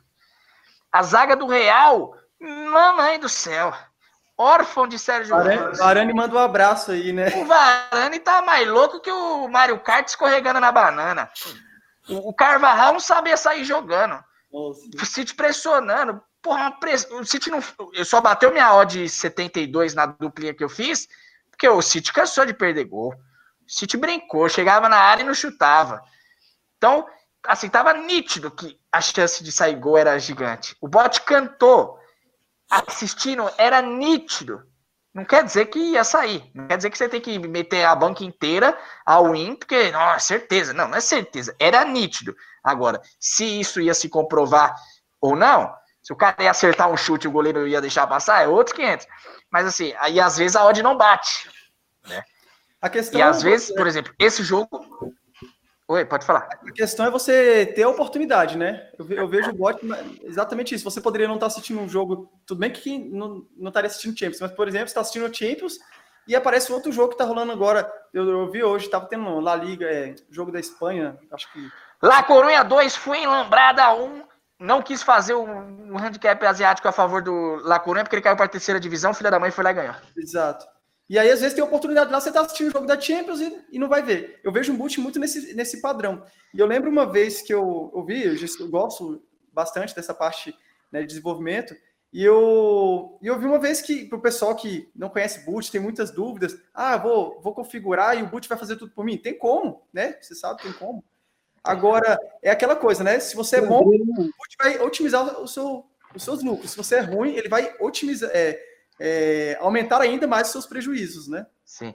A zaga do Real, mamãe do céu, órfão de Sérgio Ramos. Varane manda um abraço aí, né? O Varane tá mais louco que o Mario Kart escorregando na banana. O, o Carvajal não sabia sair jogando. Nossa. O City pressionando. Porra, o City não. Eu só bateu minha odd setenta e dois na duplinha que eu fiz, porque o City cansou de perder gol. O City brincou, chegava na área e não chutava. Então, assim, tava nítido que a chance de sair gol era gigante. O bot cantou, assistindo, era nítido. Não quer dizer que ia sair. Não quer dizer que você tem que meter a banca inteira ao win, porque, não, é certeza. Não, não é certeza. Era nítido. Agora, se isso ia se comprovar ou não, se o cara ia acertar um chute e o goleiro ia deixar passar, é outros quinhentos. Mas assim, aí às vezes a odd não bate. Né? A questão e às é vezes, você... por exemplo, esse jogo... Oi, pode falar. A questão é você ter a oportunidade, né? Eu, eu vejo o bot exatamente isso. Você poderia não estar assistindo um jogo, tudo bem que não, não estaria assistindo Champions, mas, por exemplo, você está assistindo o Champions e aparece outro jogo que está rolando agora. Eu, eu vi hoje, estava tendo La Liga, é, jogo da Espanha, acho que... La Coruña dois, foi em Lambrada um. Não quis fazer um, um handicap asiático a favor do La Coruña, porque ele caiu para a terceira divisão, filha da mãe foi lá e ganhou. Exato. E aí, às vezes, tem oportunidade lá, você tá assistindo o jogo da Champions e, e não vai ver. Eu vejo um boot muito nesse, nesse padrão. E eu lembro uma vez que eu, eu vi, eu, eu gosto bastante dessa parte, né, de desenvolvimento, e eu, e eu vi uma vez que, para o pessoal que não conhece boot, tem muitas dúvidas, ah, vou, vou configurar e o boot vai fazer tudo por mim. Tem como, né? Você sabe, tem como. Agora, é aquela coisa, né? Se você é bom, o boot vai otimizar o seu, os seus lucros. Se você é ruim, ele vai otimizar... É, É, aumentar ainda mais os seus prejuízos, né? Sim.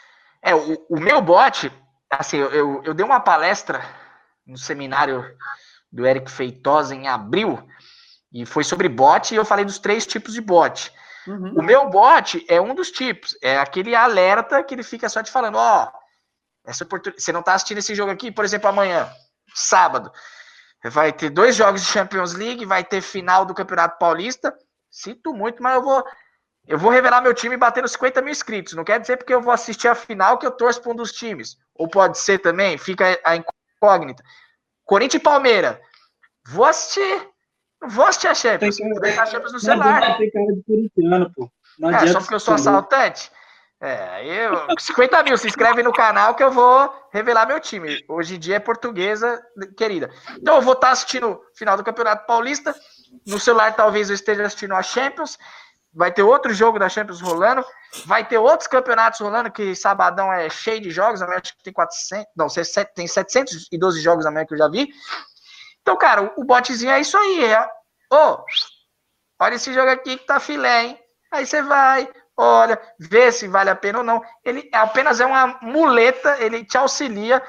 É, o, o meu bot, assim, eu, eu, eu dei uma palestra no seminário do Eric Feitosa em abril, e foi sobre bot, e eu falei dos três tipos de bot. Uhum. O meu bot é um dos tipos, é aquele alerta que ele fica só te falando, ó, oh, essa oportunidade, você não tá assistindo esse jogo aqui, por exemplo, amanhã, sábado, vai ter dois jogos de Champions League, vai ter final do Campeonato Paulista, sinto muito, mas eu vou... Eu vou revelar meu time batendo cinquenta mil inscritos. Não quer dizer porque eu vou assistir a final que eu torço para um dos times. Ou pode ser também, fica a incógnita. Corinthians e Palmeiras. Vou assistir. Não vou assistir a Champions. Tem que... Vou deixar a Champions no celular. Tem cara de corintiano, pô. Não é, só porque eu sou assaltante? É, eu... cinquenta mil, se inscreve no canal que eu vou revelar meu time. Hoje em dia é portuguesa, querida. Então eu vou estar assistindo o final do Campeonato Paulista. No celular talvez eu esteja assistindo a Champions. Vai ter outro jogo da Champions rolando, vai ter outros campeonatos rolando, que sabadão é cheio de jogos, acho que tem quatrocentos, não, tem setecentos e doze jogos amanhã que eu já vi. Então, cara, o botzinho é isso aí, é, ô, oh, olha esse jogo aqui que tá filé, hein? Aí você vai, olha, vê se vale a pena ou não. Ele apenas é uma muleta, ele te auxilia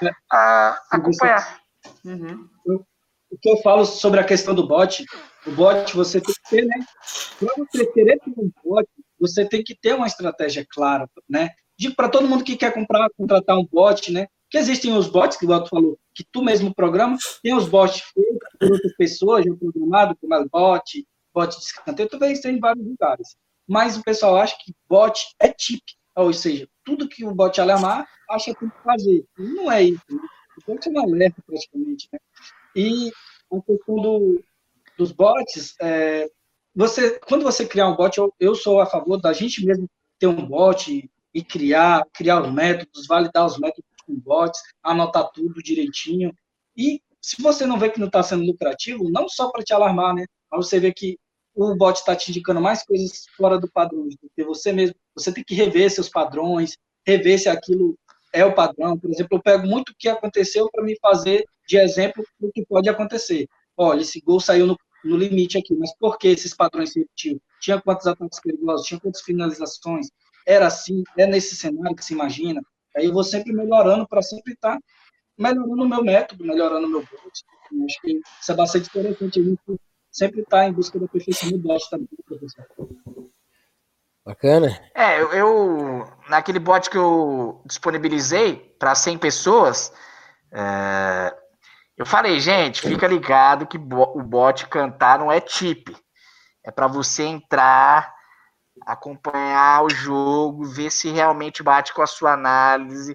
a acompanhar. Uhum. O que eu falo sobre a questão do bot, o bot você tem que ter, né? Para você querer ter um bot, você tem que ter uma estratégia clara, né? Para todo mundo que quer comprar, contratar um bot, né? Que existem os bots, que o Otto falou, que tu mesmo programa, tem os bots feitos por outras pessoas, já programado, como é bot, bot de escanteio, tu vê isso em vários lugares. Mas o pessoal acha que bot é tip, ou seja, tudo que o bot alarmar, acha que tem que fazer. Não é isso, né? O bot é um alerta praticamente, né? E a questão do, dos bots, é, você, quando você criar um bot, eu, eu sou a favor da gente mesmo ter um bot e criar, criar os métodos, validar os métodos com bots, anotar tudo direitinho. E se você não vê que não está sendo lucrativo, não só para te alarmar, né? Mas você vê que o bot está te indicando mais coisas fora do padrão do que você mesmo. Você tem que rever seus padrões, rever se aquilo é o padrão. Por exemplo, eu pego muito o que aconteceu para me fazer de exemplo do que pode acontecer. Olha, esse gol saiu no, no limite aqui, mas por que esses padrões se repetiam? Tinha quantos ataques perigosos? Tinha quantas finalizações? Era assim? É nesse cenário que se imagina? Aí eu vou sempre melhorando para sempre estar tá melhorando o meu método, melhorando o meu bot. Acho que isso é bastante interessante. A gente sempre está em busca da perfeição do bot também, professor. Bacana. É, eu, eu naquele bot que eu disponibilizei para cem pessoas, é, eu falei, gente, fica ligado que bo, o bot cantar não é tip. É para você entrar, acompanhar o jogo, ver se realmente bate com a sua análise.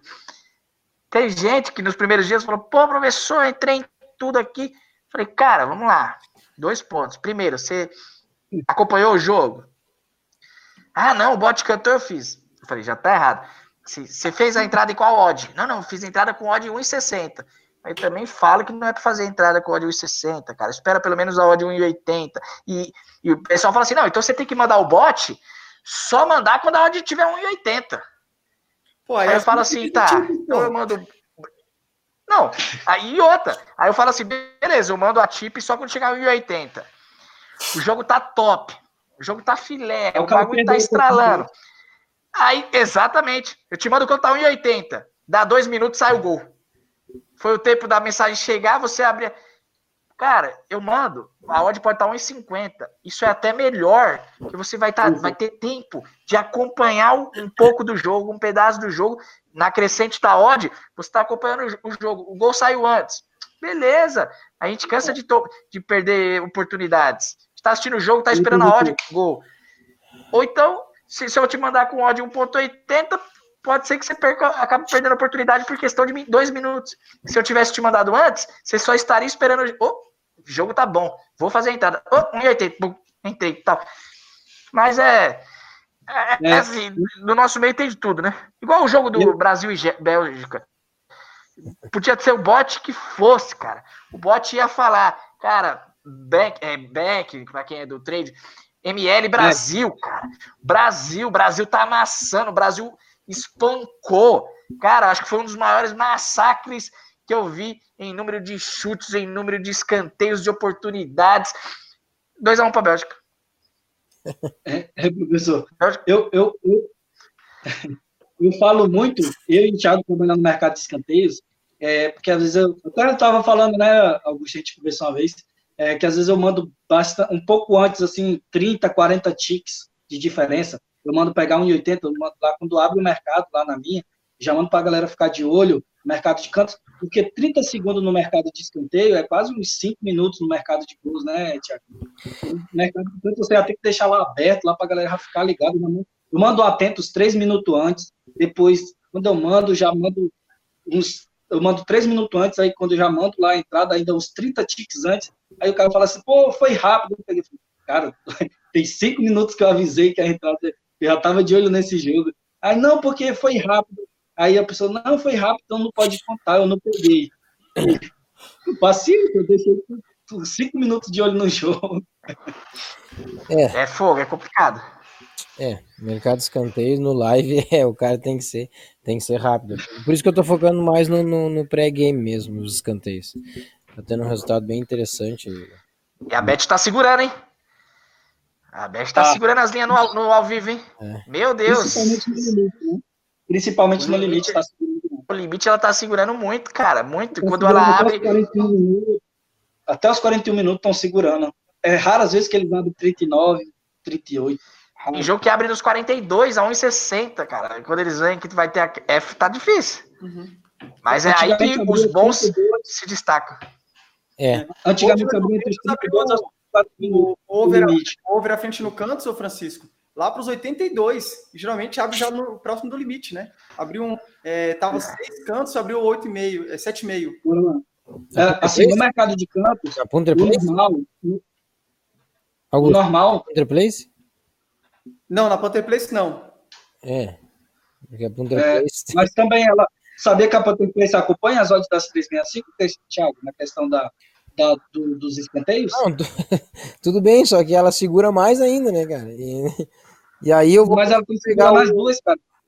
Tem gente que nos primeiros dias falou, pô, professor, entrei em tudo aqui. Falei, cara, vamos lá. Dois pontos. Primeiro, você acompanhou o jogo? Ah, não, o bot cantou, eu fiz. Eu falei, já tá errado. Você fez a entrada em qual odd? Não, não, fiz a entrada com odd um e sessenta. Aí também falo que não é para fazer entrada com odd um e sessenta, cara. Espera pelo menos a odd um e oitenta. E, e o pessoal fala assim, não, então você tem que mandar o bot, só mandar quando a odd tiver um e oitenta. Pô, aí, aí eu falo assim, tá, então eu mando... Não, aí outra. Aí eu falo assim, beleza, eu mando a tip só quando chegar um e oitenta. O jogo tá top. O jogo tá filé, é o bagulho tá estralando. Aí, exatamente. Eu te mando quando tá um e oitenta. Dá dois minutos, sai o gol. Foi o tempo da mensagem chegar, você abre... Cara, eu mando, a odd pode estar um e cinquenta. Isso é até melhor, porque você vai, tá, vai ter tempo de acompanhar um pouco do jogo, um pedaço do jogo. Na crescente da odd, você está acompanhando o jogo. O gol saiu antes. Beleza. A gente cansa de, to- de perder oportunidades. Está assistindo o jogo, está esperando a odd, gol. Ou então, se, se eu te mandar com odd um ponto oitenta, pode ser que você perca, acabe perdendo a oportunidade por questão de dois minutos. Se eu tivesse te mandado antes, você só estaria esperando. Oh, o jogo tá bom, vou fazer a entrada. Oh, um e oitenta, entrei, tal. Mas é, é, é assim, no nosso meio tem de tudo, né? Igual o jogo do Brasil e Bélgica. Podia ser o bot que fosse, cara. O bot ia falar, cara, back, é, back pra quem é do trade, M L Brasil, cara. Brasil, Brasil tá amassando, o Brasil espancou. Cara, acho que foi um dos maiores massacres que eu vi em número de chutes, em número de escanteios, de oportunidades. dois a um para a Bélgica. É, é, professor. Eu, eu, eu, eu falo muito, eu e o Thiago trabalhando no mercado de escanteios, é, porque às vezes eu... Até eu estava falando, né, Augusto, a gente conversou uma vez, é, que às vezes eu mando bastante, um pouco antes, assim, trinta, quarenta ticks de diferença. Eu mando pegar um e oitenta, eu mando lá quando abre o mercado, lá na minha, já mando para a galera ficar de olho no mercado de cantos, porque trinta segundos no mercado de escanteio é quase uns cinco minutos no mercado de gols, né, Thiago? No mercado de cantos você já tem que deixar lá aberto, lá para a galera já ficar ligada. Eu mando atentos três minutos antes, depois, quando eu mando, já mando uns... Eu mando três minutos antes, aí quando eu já mando lá a entrada, ainda uns trinta ticks antes, aí o cara fala assim, pô, foi rápido. Eu peguei, cara, tem cinco minutos que eu avisei que a entrada... Eu já estava de olho nesse jogo. Aí, não, porque foi rápido. Aí a pessoa, não, foi rápido, então não pode contar, eu não peguei. Paciência, eu deixei cinco minutos de olho no jogo. É, é fogo, é complicado. É, mercado de escanteios no live, é, o cara tem que ser, tem que ser rápido. Por isso que eu tô focando mais no, no, no pré-game mesmo, nos escanteios. Tá tendo um resultado bem interessante. E a Beth tá segurando, hein? A Beth tá ah. segurando as linhas no, no ao vivo, hein? É. Meu Deus! Principalmente no limite, né? Principalmente no limite, tá segurando. O limite ela tá segurando muito, cara, muito. Tá quando ela abre... Até os, minutos, até os quarenta e um minutos estão segurando. É raro às vezes que eles abrem trinta e nove, trinta e oito. Tem jogo que abre nos quarenta e dois a um e sessenta, cara. Quando eles veem que vai ter a F, tá difícil. Uhum. Mas é aí que os bons trinta e dois se destacam. É. Antigamente abria entre os trinta e dois o over, over à frente no canto, seu Francisco, lá para os oitenta e dois, e geralmente abre já no próximo do limite, né? Abriu um, é, tava seis cantos, abriu oito e meio, é, sete e meio. É, assim, no mercado de cantos, o normal, o normal... Punter Place? Não, na Punter Place não. É, porque a Punter é, Place... Mas também ela, sabia que a Punter Place acompanha as odds das trezentos e sessenta e cinco, Thiago, na questão da... Da, do, dos escanteios? Não, tu, tudo bem, só que ela segura mais ainda, né, cara? E, e aí eu vou. Mas ela tem que pegar mais duas, cara.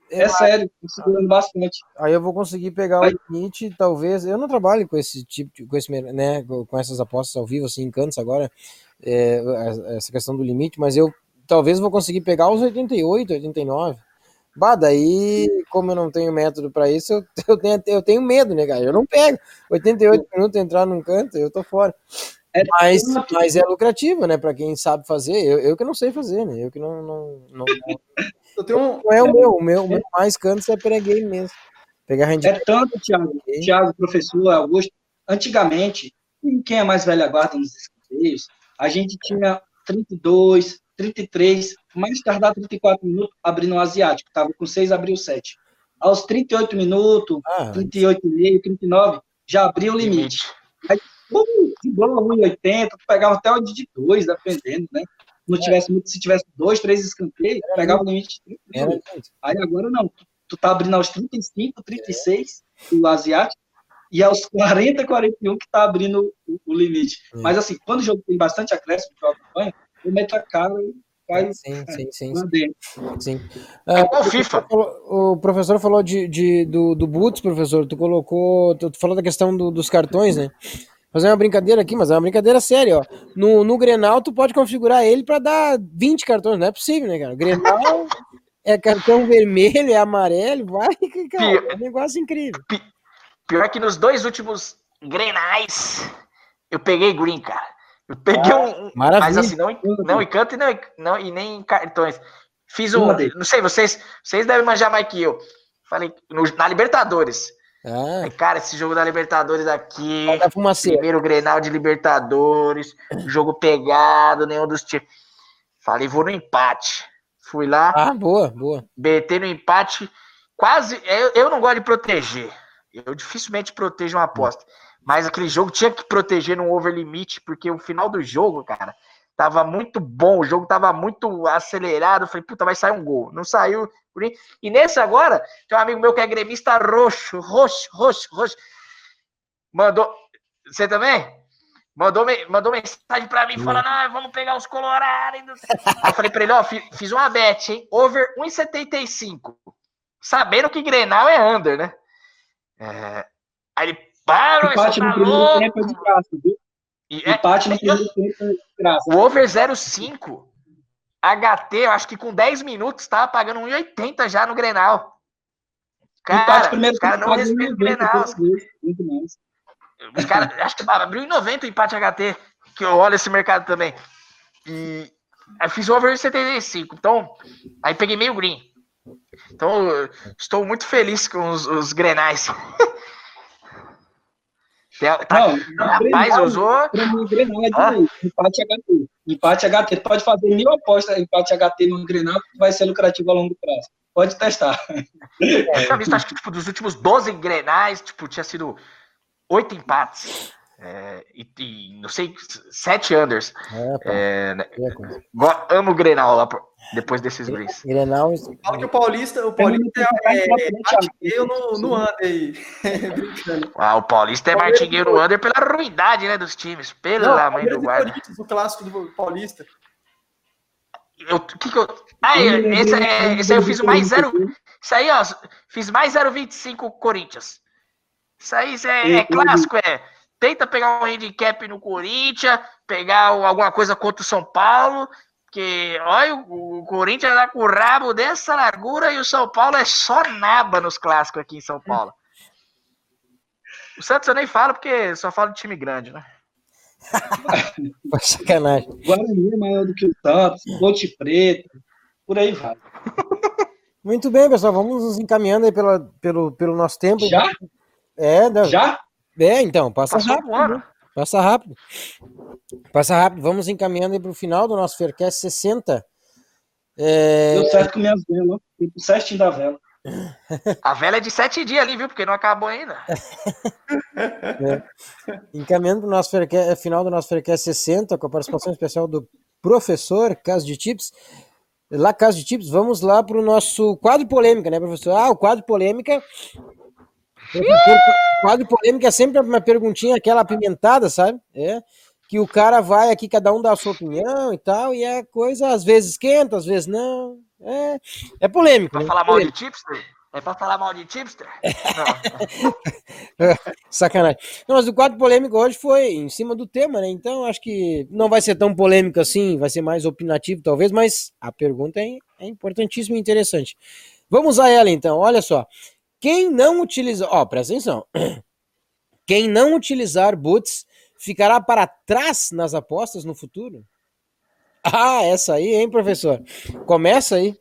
É, é sério, tô segurando bastante. Aí eu vou conseguir pegar Vai. o limite, talvez. Eu não trabalho com esse tipo, de, com, esse, né, com essas apostas ao vivo, assim, em Cantos agora, é, essa questão do limite, mas eu talvez vou conseguir pegar os oitenta e oito, oitenta e nove. Bah, daí, como eu não tenho método pra isso, eu, eu, tenho, eu tenho medo, né, cara? Eu não pego. oitenta e oito minutos entrar num canto, eu tô fora. É, mas, mas é lucrativo, né? Pra quem sabe fazer. Eu, eu que não sei fazer, né? Eu que não. não, não, não, eu tenho um... não é o meu. O meu, o meu mais canto é pré-game mesmo. Pegar rendimento. É tanto, Thiago, Thiago, professor Augusto. Antigamente, quem é mais velha guarda nos escanteios, a gente tinha trinta e dois, trinta e três, mais tardar trinta e quatro minutos, abrindo um asiático. Tava com seis, abriu sete. Aos trinta e oito minutos, ah, trinta e oito e meio, trinta e nove, já abriu o limite. Aí, de bola um e oitenta, pegava até o de dois, dependendo, né? Não tivesse muito, se tivesse dois, três escanteios, pegava o limite de trinta e oito. Aí agora não, tu, tu tá abrindo aos trinta e cinco, trinta e seis, o asiático, e aos quarenta, quarenta e um que tá abrindo o, o limite. Hum. Mas assim, quando o jogo tem bastante acréscimo que eu acompanho, eu meto a cara e cai sim, é, sim, sim, sim. sim. É uh, o FIFA. Falou, o professor falou de, de, do, do Boots, professor, tu colocou, tu, tu falou da questão do, dos cartões, né? Fazer uma brincadeira aqui, mas é uma brincadeira séria, ó. No, no Grenal, tu pode configurar ele pra dar vinte cartões, não é possível, né, cara? O Grenal é cartão vermelho, é amarelo, vai, cara, é um negócio incrível. Pior que nos dois últimos Grenais, eu peguei green, cara. Eu peguei ah, um, maravilha. Mas assim, não, não em canto e, não, não, e nem em cartões. Fiz um, não sei, vocês, vocês devem manjar mais que eu. Falei, no, na Libertadores. Ah. Falei, cara, esse jogo da Libertadores aqui, primeiro Grenal de Libertadores, jogo pegado, nenhum dos times. Falei, vou no empate. Fui lá. Ah, boa, boa. Betei no empate. Quase, eu, eu não gosto de proteger. Eu dificilmente protejo uma aposta. Mas aquele jogo tinha que proteger no over limite, porque o final do jogo, cara, tava muito bom. O jogo tava muito acelerado. Eu falei, puta, vai sair um gol. Não saiu. E nesse agora, tem um amigo meu que é gremista roxo, roxo, roxo, roxo. Mandou. Você também? Mandou, mandou mensagem pra mim, falando, ah, vamos pegar os colorados. Eu falei pra ele, ó, fiz uma bet, hein? Over um e setenta e cinco. Sabendo que Grenal é under, né? É... Aí ele, para, empate no primeiro tempo é de graça, viu? E empate é... no primeiro tempo é de graça. O over zero vírgula cinco, H T, eu acho que com dez minutos tava pagando um e oitenta já no Grenal. Cara, empate primeiro os caras não respeitam o Grenal. Os caras, acho que abriu em noventa o empate H T, que eu olho esse mercado também. E aí fiz o over setenta e cinco, então aí peguei meio green. Então estou muito feliz com os, os Grenais. Tá, não, rapaz, Grenal, usou. Pra mim, Grenal é ah. empate H T. Empate H T. Tu pode fazer mil apostas empate H T no Grenal, que vai ser lucrativo a longo prazo. Pode testar. Eu tinha visto, acho que tipo, dos últimos doze Grenais, tipo, tinha sido oito empates. É, e, e, não sei, sete unders. É, é, é, amo o Grenal lá depois desses greens. Grenal. Fala que o Paulista, o Paulista é, é, é martingueiro no, no under aí. Ah, o Paulista é martingueiro no under pela ruindade, né, dos times. Pela mãe do guarda. O clássico do Paulista. Eu, que que eu, ah, esse, é, esse aí eu fiz o mais zero. Isso aí, ó, fiz mais zero vírgula vinte e cinco Corinthians. Isso aí isso é, é clássico, é. Tenta pegar um handicap no Corinthians, pegar alguma coisa contra o São Paulo, que, olha, o, o Corinthians dá com o rabo dessa largura e o São Paulo é só naba nos clássicos aqui em São Paulo. O Santos eu nem falo, porque só falo de time grande, né? Foi sacanagem. Guarani é maior do que o Santos, Ponte Preta, por aí vai. Muito bem, pessoal, vamos nos encaminhando aí pela, pelo, pelo nosso tempo. Já? É, não. Já? É, então, passa Passou rápido. Né? Passa rápido. Passa rápido. Vamos encaminhando aí para o final do nosso Faircast sessenta. É... Deu certo com minhas velas, tipo certinho da vela. A vela é de sete dias ali, viu? Porque não acabou ainda. É. Encaminhando para o nosso Faircast, final do nosso Faircast sessenta, com a participação especial do professor Caso de Tips. Lá, Caso de Tips, vamos lá para o nosso quadro polêmica, né, professor? Ah, o quadro polêmica. O quadro polêmica é sempre uma perguntinha, aquela apimentada, sabe? É. que o cara vai aqui, cada um dá a sua opinião e tal, e a coisa às vezes esquenta, às vezes não. É, é polêmico. Pra né? falar mal de tipster? É pra falar mal de tipster? Não. Sacanagem. Não, mas o quadro polêmico hoje foi em cima do tema, né? Então acho que não vai ser tão polêmico assim, vai ser mais opinativo talvez, mas a pergunta é, é importantíssima e interessante. Vamos a ela então, olha só. Quem não utilizar, ó, presta atenção. Quem não utilizar boots ficará para trás nas apostas no futuro? Ah, essa aí, hein, professor? Começa aí.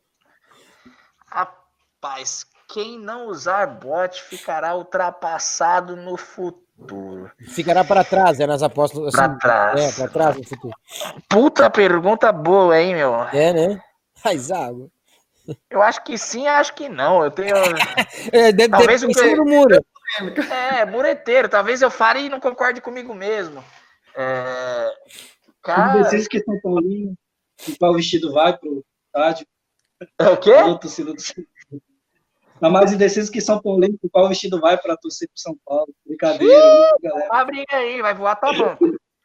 Rapaz, quem não usar bot ficará ultrapassado no futuro. Ficará para trás, é nas apostas. Assim, Pra trás. É, para trás no futuro. Puta pergunta boa, hein, meu? É, né? Mas água. Eu acho que sim, acho que não. Eu tenho. É, deve, Talvez deve o que ser eu- do muro. É, mureteiro. Talvez eu fale e não concorde comigo mesmo. É... Cara. Indeciso que São Paulino, com qual vestido vai pro estádio. O quê? Alô, torcida do São Paulo. Tá mais indeciso que São Paulino, com qual vestido vai pra torcer pro São Paulo. Brincadeira, viu, galera. Uma briga aí, vai voar tua mão.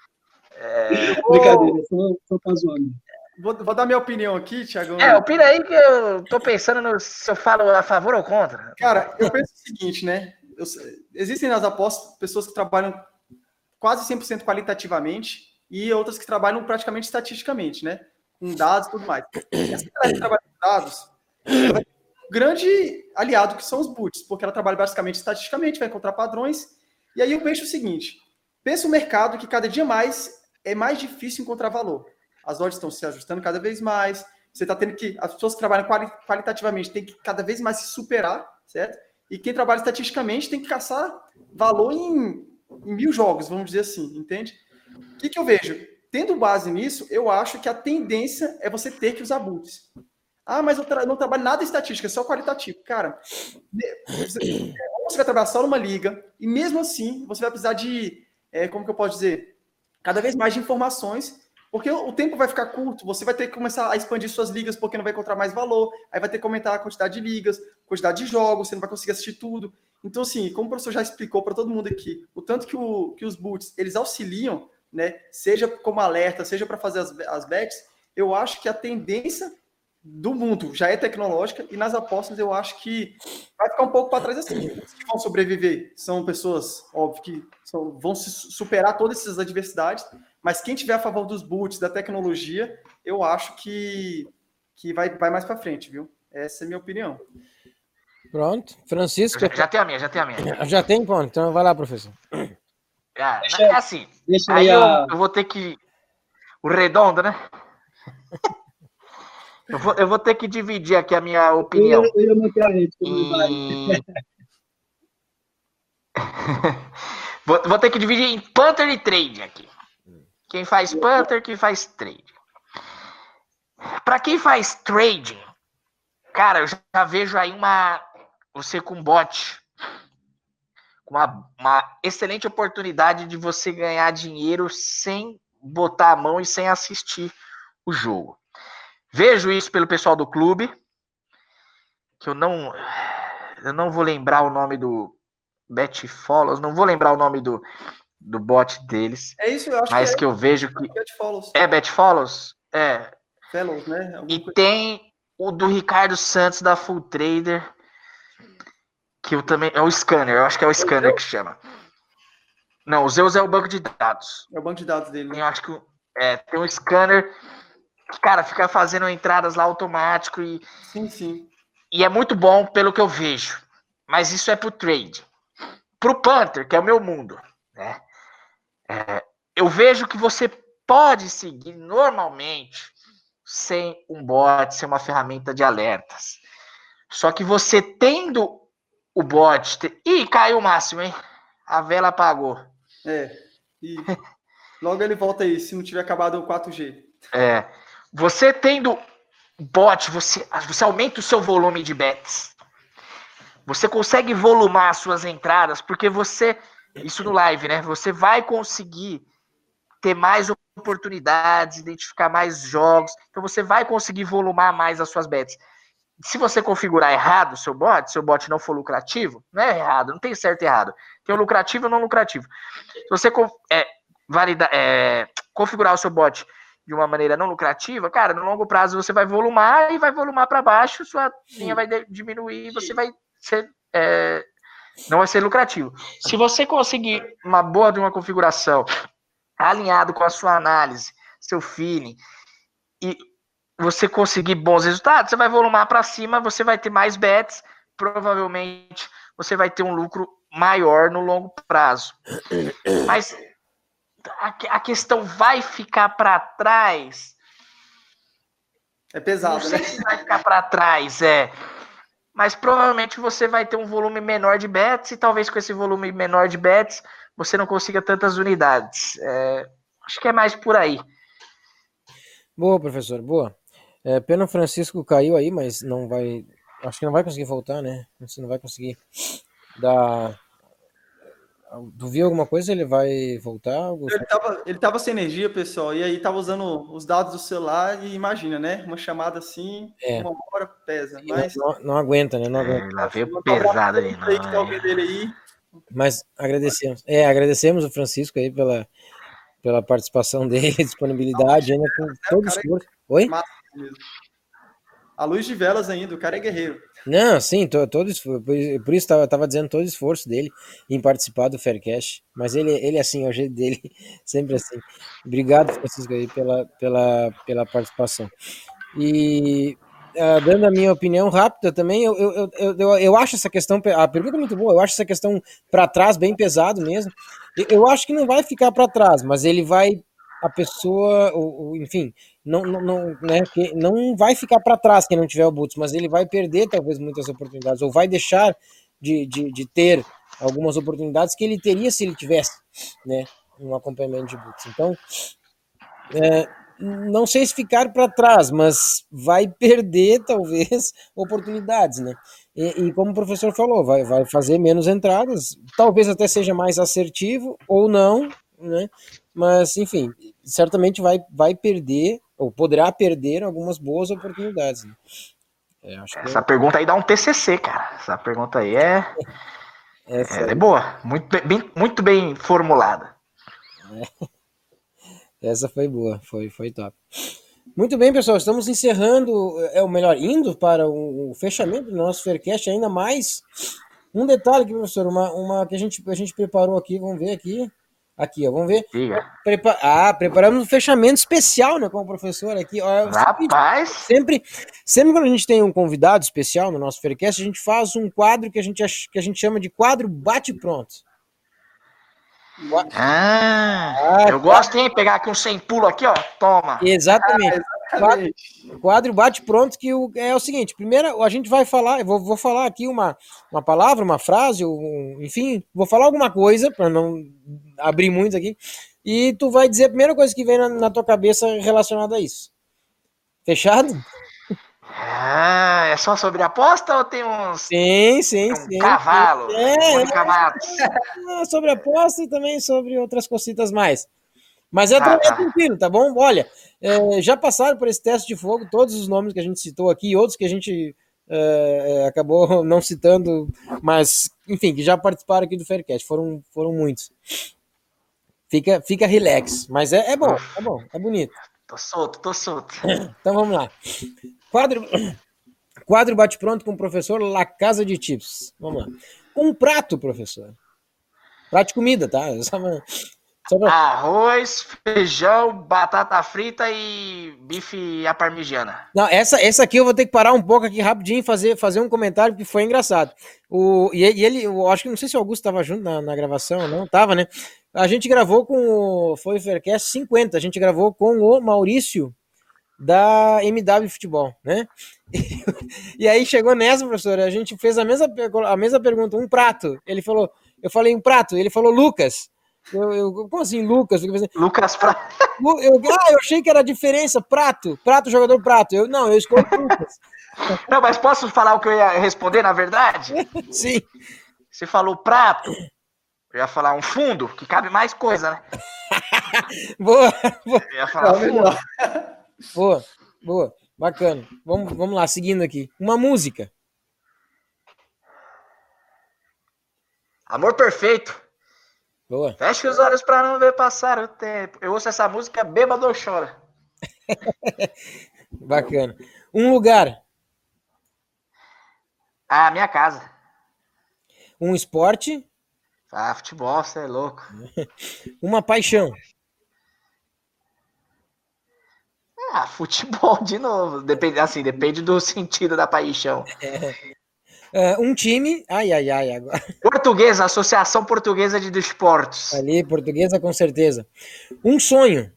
É... Brincadeira, só, só tá zoando. Vou, vou dar minha opinião aqui, Thiagão. é, opina aí que eu tô pensando no, se eu falo a favor ou contra. Cara, eu penso o seguinte, né? Eu- existem nas apostas pessoas que trabalham quase cem por cento qualitativamente e outras que trabalham praticamente estatisticamente, né? Com dados e tudo mais. Essa galera que trabalha com dados, ela vai ter um grande aliado que são os boots, porque ela trabalha basicamente estatisticamente, vai encontrar padrões. E aí eu vejo o seguinte: pensa o mercado que cada dia mais é mais difícil encontrar valor. As odds estão se ajustando cada vez mais. Você está tendo que. As pessoas que trabalham quali- qualitativamente têm que cada vez mais se superar, certo? E quem trabalha estatisticamente tem que caçar valor em, em mil jogos, vamos dizer assim, entende? O que, que eu vejo? Tendo base nisso, eu acho que a tendência é você ter que usar boots. Ah, mas eu tra- não trabalho nada estatística, é só qualitativo. Cara, você, você vai trabalhar só numa liga, e mesmo assim, você vai precisar de, é, como que eu posso dizer, cada vez mais de informações, porque o tempo vai ficar curto, você vai ter que começar a expandir suas ligas porque não vai encontrar mais valor, aí vai ter que aumentar a quantidade de ligas, quantidade de jogos, você não vai conseguir assistir tudo. Então, assim, como o professor já explicou para todo mundo aqui, o tanto que, o, que os boots, eles auxiliam, né, seja como alerta, seja para fazer as, as bets, eu acho que a tendência do mundo já é tecnológica e nas apostas eu acho que vai ficar um pouco para trás assim. Os que vão sobreviver são pessoas, óbvio, que são, vão se superar todas essas adversidades, mas quem tiver a favor dos boots, da tecnologia, eu acho que, que vai, vai mais para frente, viu? Essa é a minha opinião. Pronto. Francisco. Já, já tem a minha, já tem a minha. Já tem, pô? Então vai lá, professor. Ah, Deixa- é assim. Deixa Aí aí eu, a. eu vou ter que. O redondo, né? Eu vou, eu vou ter que dividir aqui a minha Eu opinião. ia, eu ia manter a rede, como vai. Em... vou, vou ter que dividir em Panther e Trade aqui. Quem faz Panther, quem faz Trade. Para quem faz trading, cara, eu já vejo aí uma. Você com bot. Uma, uma excelente oportunidade de você ganhar dinheiro sem botar a mão e sem assistir o jogo. Vejo isso pelo pessoal do clube, que eu não eu não vou lembrar o nome do BetFollows, não vou lembrar o nome do, do bot deles, É isso, eu acho mas que, que eu vejo que é Bet Follows. é BetFollows, é, Fellows, né? Alguma e coisa- tem o do Ricardo Santos da Full Trader, que eu também é o Scanner, eu acho que é o Scanner que chama. Não, o Zeus é o banco de dados. É o banco de dados dele, né? Eu acho que é, tem um scanner que, cara, fica fazendo entradas lá automático e, Sim, sim. e é muito bom pelo que eu vejo. Mas isso é pro trade. Pro Panther, que é o meu mundo, né? É, eu vejo que você pode seguir normalmente sem um bot, sem uma ferramenta de alertas. Só que você tendo o bot... Te... Ih, caiu o máximo, hein? A vela apagou. É. E logo ele volta aí, se não tiver acabado o quatro G. É, você tendo bot, você, você aumenta o seu volume de bets. Você consegue volumar as suas entradas, porque você, isso no live, né? Você vai conseguir ter mais oportunidades, identificar mais jogos. Então você vai conseguir volumar mais as suas bets. Se você configurar errado o seu bot, seu bot não for lucrativo, não é errado, não tem certo e errado. Tem o lucrativo e o não lucrativo. Se você é, valida, é, configurar o seu bot de uma maneira não lucrativa, cara, no longo prazo você vai volumar e vai volumar para baixo, sua linha vai diminuir e você vai ser, é, não vai ser lucrativo. Se você conseguir uma boa de uma configuração alinhado com a sua análise, seu feeling, e você conseguir bons resultados, você vai volumar para cima, você vai ter mais bets, provavelmente você vai ter um lucro maior no longo prazo. Mas a, a questão vai ficar para trás? É pesado, Não sei né? se vai ficar para trás, é. Mas provavelmente você vai ter um volume menor de bets e talvez com esse volume menor de bets você não consiga tantas unidades. É, acho que é mais por aí. Boa, professor, boa. É, pena o Francisco caiu aí, mas não vai. Acho que não vai conseguir voltar, né? Você não vai conseguir dar. Tu viu alguma coisa? Ele vai voltar? Ele tava, ele tava sem energia, pessoal, e aí tava usando os dados do celular e imagina, né? Uma chamada assim, É. uma hora pesa. Mas Não, não, não aguenta, né? Não aguenta. É, lá veio pesado ali, aí que tá ouvindo não. ele aí. Mas agradecemos. É, agradecemos o Francisco aí pela, pela participação dele, disponibilidade, ainda com todo o esforço. Oi? Massa mesmo. A luz de velas ainda, o cara é guerreiro. Não, sim, to, todo esforço, por por isso tava, tava dizendo todo o esforço dele em participar do Faircast, mas ele, ele é assim, é o jeito dele, sempre assim. Obrigado, Francisco, aí, pela, pela, pela participação. E ah, dando a minha opinião rápida também, eu, eu, eu, eu, eu acho essa questão, a pergunta é muito boa, eu acho essa questão para trás bem pesado mesmo. Eu, eu acho que não vai ficar para trás, mas ele vai, a pessoa, o, o, enfim, não, não, não, né, que não vai ficar para trás quem não tiver o Boots, mas ele vai perder talvez muitas oportunidades, ou vai deixar de, de, de ter algumas oportunidades que ele teria se ele tivesse, né, um acompanhamento de Boots. Então, é, não sei se ficar para trás, mas vai perder talvez oportunidades, né? E, e como o professor falou, vai, vai fazer menos entradas, talvez até seja mais assertivo ou não, né? Mas enfim, certamente vai, vai perder ou poderá perder algumas boas oportunidades. Né? É, acho que Essa pergunta aí dá um T C C, cara. Essa pergunta aí é, essa, é, é boa, muito bem, muito bem formulada. essa foi boa, foi, foi top. Muito bem, pessoal, estamos encerrando, é o melhor, indo para o, o fechamento do nosso Faircast, ainda mais um detalhe aqui, professor, uma, uma que a gente, a gente preparou aqui, vamos ver aqui, aqui, ó, vamos ver. Diga. Prepa ah, preparamos um fechamento especial, né, com o professor aqui. Ó, Rapaz! Sempre, sempre quando a gente tem um convidado especial no nosso Faircast, a gente faz um quadro que a gente, que a gente chama de quadro bate-pronto. Ah, Ah, eu gosto, hein? Pegar aqui um sem pulo aqui, ó. Toma. Exatamente. Ah, Quadro, quadro bate-pronto, que o, é o seguinte: primeiro a gente vai falar, eu vou, vou falar aqui uma, uma palavra, uma frase, um, enfim, vou falar alguma coisa, para não abrir muito aqui, e tu vai dizer a primeira coisa que vem na, na tua cabeça relacionada a isso. Fechado? Ah, é só sobre aposta ou tem uns. Sim, sim, um sim. cavalo? É, Mônica é, Matos. é, sobre aposta e também sobre outras cositas mais. Mas é, Tá, tra- é tá. tranquilo, tá bom? Olha, é, já passaram por esse teste de fogo todos os nomes que a gente citou aqui, outros que a gente é, é, acabou não citando, mas, enfim, que já participaram aqui do Faircast. Foram, foram muitos. Fica, fica relax. Mas é, é bom, é bom, é bonito. Tô solto, tô solto. Então vamos lá. Quadro, quadro bate-pronto com o professor La Casa de Tips. Vamos lá. Um prato, professor. Prato de comida, tá? Só pra- só pra- Arroz, feijão, batata frita e bife à parmegiana. Não, essa, essa aqui eu vou ter que parar um pouco aqui rapidinho e fazer, fazer um comentário, porque foi engraçado. O, e, e ele, eu acho que não sei se o Augusto estava junto na, na gravação ou não, tava, né? A gente gravou com o. Foi o Faircast cinquenta, a gente gravou com o Maurício da M W Futebol, né? E, aí chegou nessa, professor, a gente fez a mesma, a mesma pergunta, um prato. Ele falou, eu falei um prato, ele falou Lucas. Eu, eu, como assim, Lucas? Eu, Lucas Pra... eu, ah, eu achei que era a diferença, prato, prato, jogador prato. Eu, não, eu escolhi Lucas. Não, mas posso falar o que eu ia responder, na verdade? Sim. Você falou prato, eu ia falar um fundo, que cabe mais coisa, né? Boa, boa, Eu ia falar fundo. boa, boa, bacana. Vamos, vamos lá, seguindo aqui. Uma música. Amor perfeito. Boa. Feche os olhos pra não ver passar o tempo. Eu ouço essa música, bêbado ou chora. Bacana. Um lugar. Ah, minha casa. Um esporte. Ah, futebol, você é louco. Uma paixão. Ah, futebol de novo. Depende, assim, depende do sentido da paixão. Uh, um time. Ai, ai, ai. Agora. Portuguesa, Associação Portuguesa de Desportos. Ali, portuguesa, com certeza. Um sonho.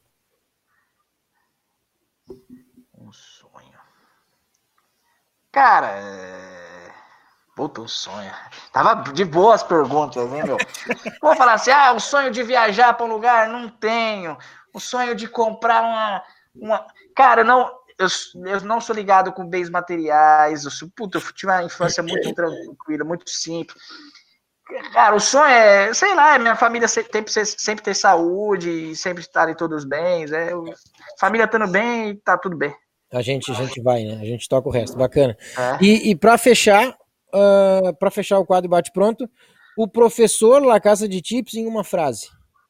Um sonho. Cara, é... puta, um sonho. Tava de boas perguntas, hein, meu? Vou falar assim, ah, o sonho de viajar para um lugar? Não tenho. O sonho de comprar uma... uma... Cara, não... Eu, eu não sou ligado com bens materiais. Eu, sou, puta, eu tive uma infância muito tranquila, muito simples. Cara, o sonho é, sei lá, minha família sempre, sempre ter saúde, sempre estarem todos bem. É, eu, família estando bem, tá tudo bem. A gente, a gente vai, né? A gente toca o resto. Bacana. É. E, e para fechar, uh, para fechar o quadro Bate Pronto, o professor La Casa de Tips em uma frase.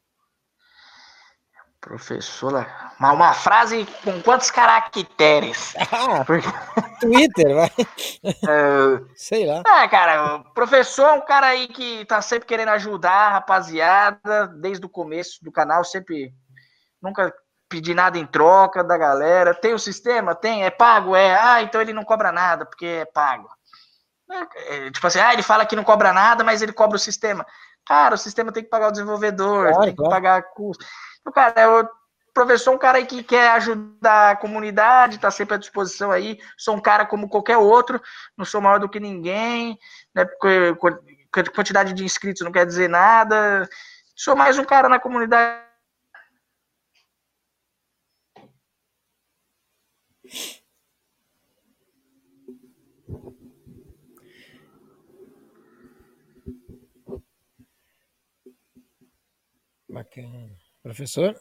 Professora, uma, uma frase com quantos caracteres? Ah, Porque... Twitter, vai. Uh, Sei lá. É, cara, o professor é um cara aí que tá sempre querendo ajudar a rapaziada, desde o começo do canal, sempre, nunca pedi nada em troca da galera. Tem o sistema? Tem, é pago? É, ah, então ele não cobra nada, porque é pago. É, é, tipo assim, ah, ele fala que não cobra nada, mas ele cobra o sistema. Cara, o sistema tem que pagar o desenvolvedor, claro, tem que claro. pagar custo. Cara, o professor é um cara aí que quer ajudar a comunidade, tá sempre à disposição aí. Sou um cara como qualquer outro, não sou maior do que ninguém, né? Porque quantidade de inscritos não quer dizer nada. Sou mais um cara na comunidade. Bacana. Professor?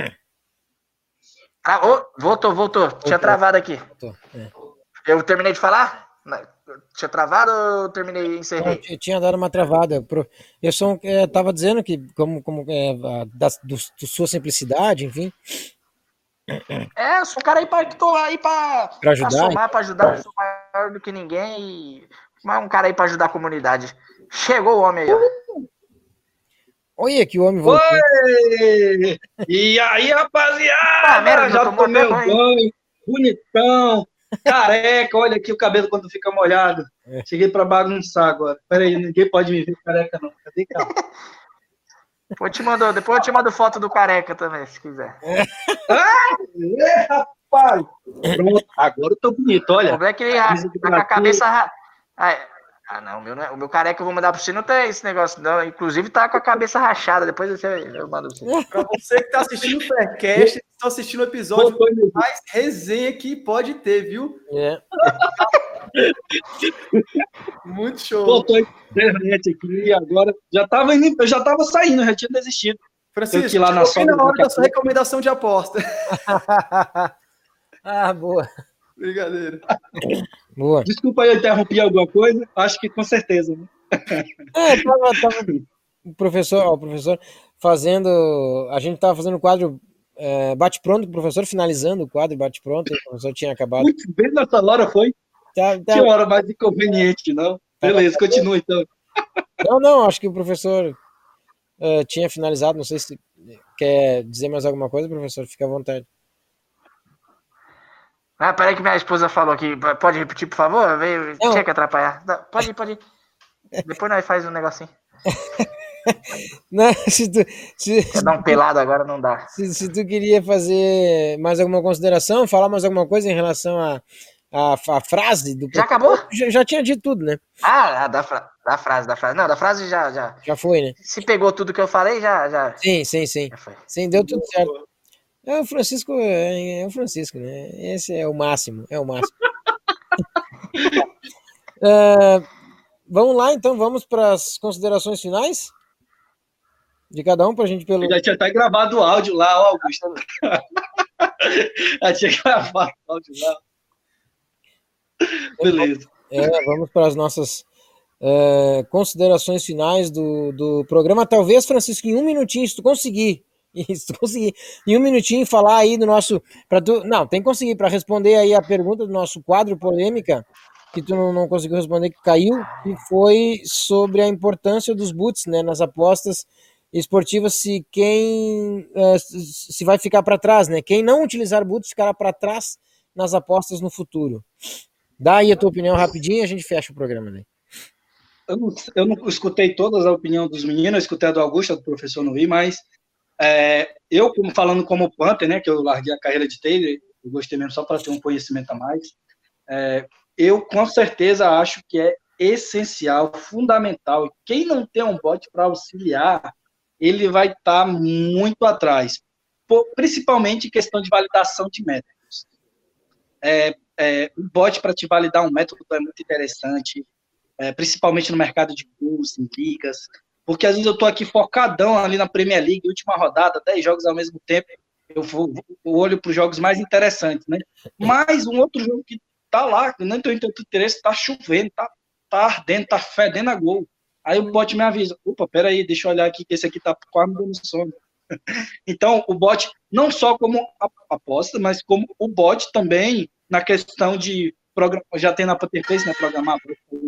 Ah, oh, voltou, voltou. voltou. Tinha travado aqui. Voltou, é. Eu terminei de falar? Tinha travado ou eu terminei e encerrei? Eu tinha dado uma travada. Eu só estava é, dizendo que, como, como é, da, do, do sua simplicidade, enfim. É, eu sou um cara aí para aí para ajudar, somar, para ajudar. Eu sou maior do que ninguém e um cara aí para ajudar a comunidade. Chegou o homem aí, ó. Olha que o homem voltou. Oi! E aí, rapaziada? Ah, merda, já tomei um banho, bonitão, careca. Olha aqui o cabelo quando fica molhado. É. Cheguei pra bagunçar agora. Pera aí, ninguém pode me ver careca, não. Cadê, cara? Depois eu te mando, depois eu te mando foto do careca também, se quiser. Ah, é, rapaz! Pronto, agora eu tô bonito, olha. O problema é que ele tá com a cabeça... Ah, não, o meu, o meu careca que eu vou mandar pra você não tem esse negócio, não. Inclusive tá com a cabeça rachada, depois você, eu mando pra você. Pra você que tá assistindo o Faircast, tá assistindo o episódio mais resenha que pode ter, viu? É. Muito show. Botou a internet aqui agora. Já tava indo, eu já tava saindo, eu já tinha desistido. Francisco, que lá na na hora da sua recomendação de aposta. Ah, boa. Brincadeira. Boa. Desculpa aí, eu interrompi alguma coisa. Acho que com certeza. Né? É, tava, tava o professor, ó, o professor fazendo. A gente tava fazendo o quadro é, Bate Pronto, o professor finalizando o quadro Bate Pronto, o professor tinha acabado. Muito bem nessa hora foi. Tá, tá. Que hora mais inconveniente, não? Beleza, tá, continua então. Não, não, acho que o professor uh, tinha finalizado. Não sei se quer dizer mais alguma coisa, professor. Fica à vontade. Ah, peraí que minha esposa falou aqui. Pode repetir, por favor? Veio, tinha que atrapalhar. Pode ir, pode ir. Depois nós faz um negocinho. Não, se tu, se, Quer dar um pelado agora, não dá. Se, se tu queria fazer mais alguma consideração, falar mais alguma coisa em relação a, a, a frase do... Já acabou? Já, já tinha dito tudo, né? Ah, da, fra... da frase, da frase. Não, da frase já, já... Já foi, né? Se pegou tudo que eu falei, já... já... Sim, sim, sim. Já foi. Sim, deu tudo certo. É, o Francisco é, é o Francisco, né? Esse é o máximo, é o máximo. uh, vamos lá, então, vamos para as considerações finais de cada um, para a gente... Pelo... Já tinha até gravado o áudio lá, ó, Augusto. Já tinha gravado o áudio lá. Beleza. É, vamos para as nossas é, considerações finais do, do programa. Talvez, Francisco, em um minutinho, se tu conseguir, se tu conseguir, em um minutinho falar aí do nosso... Pra tu, não, tem que conseguir, para responder aí a pergunta do nosso quadro polêmica, que tu não, não conseguiu responder, que caiu, que foi sobre a importância dos boots, né, nas apostas esportivas, se quem uh, se vai ficar para trás, né? Quem não utilizar boots ficará para trás nas apostas no futuro. Dá aí a tua opinião rapidinho e a gente fecha o programa, né? Eu não, eu não escutei todas a opinião dos meninos, eu escutei a do Augusto, a do professor não vi, mas é, eu, como, falando como punter, né, que eu larguei a carreira de trader, eu gostei mesmo só para ter um conhecimento a mais, é, eu com certeza acho que é essencial, fundamental, quem não tem um bot para auxiliar, ele vai estar tá muito atrás, principalmente em questão de validação de métodos. É, é, o bot para te validar um método é muito interessante, é, principalmente no mercado de cursos, em ligas, porque às vezes eu estou aqui focadão ali na Premier League, última rodada, dez jogos ao mesmo tempo, eu, vou, eu olho para os jogos mais interessantes, né? Mas um outro jogo que tá lá, não tem tanto interesse, tá chovendo, tá, tá ardendo, tá fedendo a gol. Aí o bot me avisa, opa, peraí, deixa eu olhar aqui, que esse aqui tá quase me dando sono. Então, o bot, não só como aposta, mas como o bot também, na questão de, já tem na Potterface, né, programar,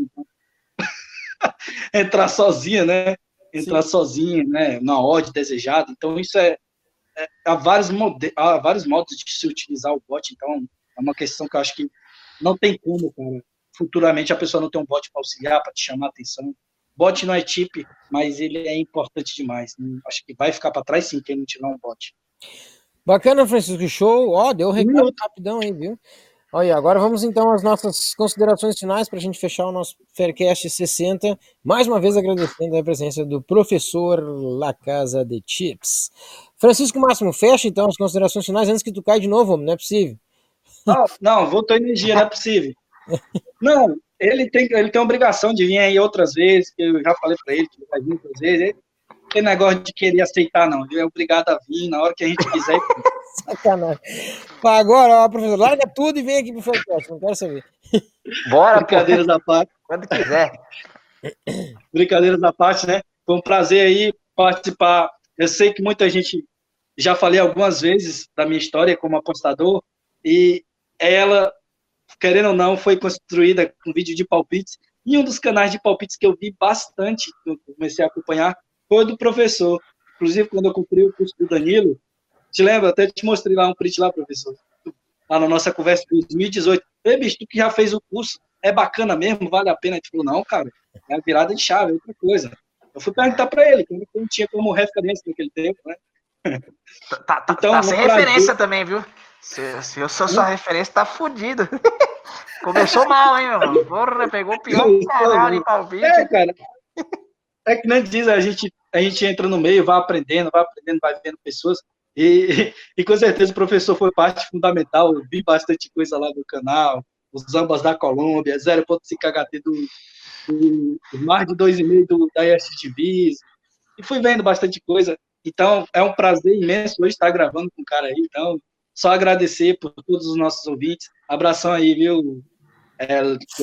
entrar sozinha, né, entrar Sim. sozinha, né, na odd desejada, então isso é, é há, vários mode, há vários modos de se utilizar o bot, então é uma questão que eu acho que não tem como, cara, futuramente a pessoa não tem um bot para auxiliar, para te chamar a atenção. Bot não é chip, mas ele é importante demais. Né? Acho que vai ficar para trás sim, quem não tiver um bot. Bacana, Francisco, show. Ó, deu um recado Meu... rapidão aí, viu? Olha, agora vamos então às nossas considerações finais para a gente fechar o nosso Faircast sessenta. Mais uma vez agradecendo a presença do professor La Casa de Chips. Francisco Máximo, fecha então as considerações finais antes que tu caia de novo, não é possível. Não, não, voltou energia, não é possível. Não, ele tem, ele tem a obrigação de vir aí outras vezes, que eu já falei para ele que vai vir outras vezes. Ele não tem negócio de querer aceitar, não. Ele é obrigado a vir na hora que a gente quiser. Sacanagem. Agora, ó, professor, larga tudo e vem aqui pro Faircast, não quero saber. Bora, brincadeiras da parte. Quando quiser. Brincadeiras da parte, né? Foi um prazer aí participar. Eu sei que muita gente, já falei algumas vezes da minha história como apostador, e ela, querendo ou não, foi construída com vídeo de palpites, e um dos canais de palpites que eu vi bastante, que eu comecei a acompanhar, foi do professor. Inclusive, quando eu comprei o curso do Danilo, te lembra? Até te mostrei lá um print lá, professor, lá na nossa conversa de dois mil e dezoito. Ei, bicho, tu que já fez o curso, é bacana mesmo, vale a pena? Ele falou, não, cara, é a virada de chave, é outra coisa. Eu fui perguntar para ele, que eu não tinha como referência naquele tempo, né? Tá, tá, então, tá sem referência também, viu? Se, se eu sou sua referência, tá fudido. Começou mal, hein, meu? Porra, pegou o pior canal de palpite. É, cara. É que nem diz, a gente, a gente entra no meio, vai aprendendo, vai aprendendo, vai vendo pessoas. E, e com certeza o professor foi parte fundamental. Eu vi bastante coisa lá do canal, os ambas da Colômbia, zero ponto cinco H T do, do, do mais de dois vírgula cinco da I S T V. E fui vendo bastante coisa. Então, é um prazer imenso hoje estar gravando com o cara aí. Então, só agradecer por todos os nossos ouvintes. Abração aí, viu? É,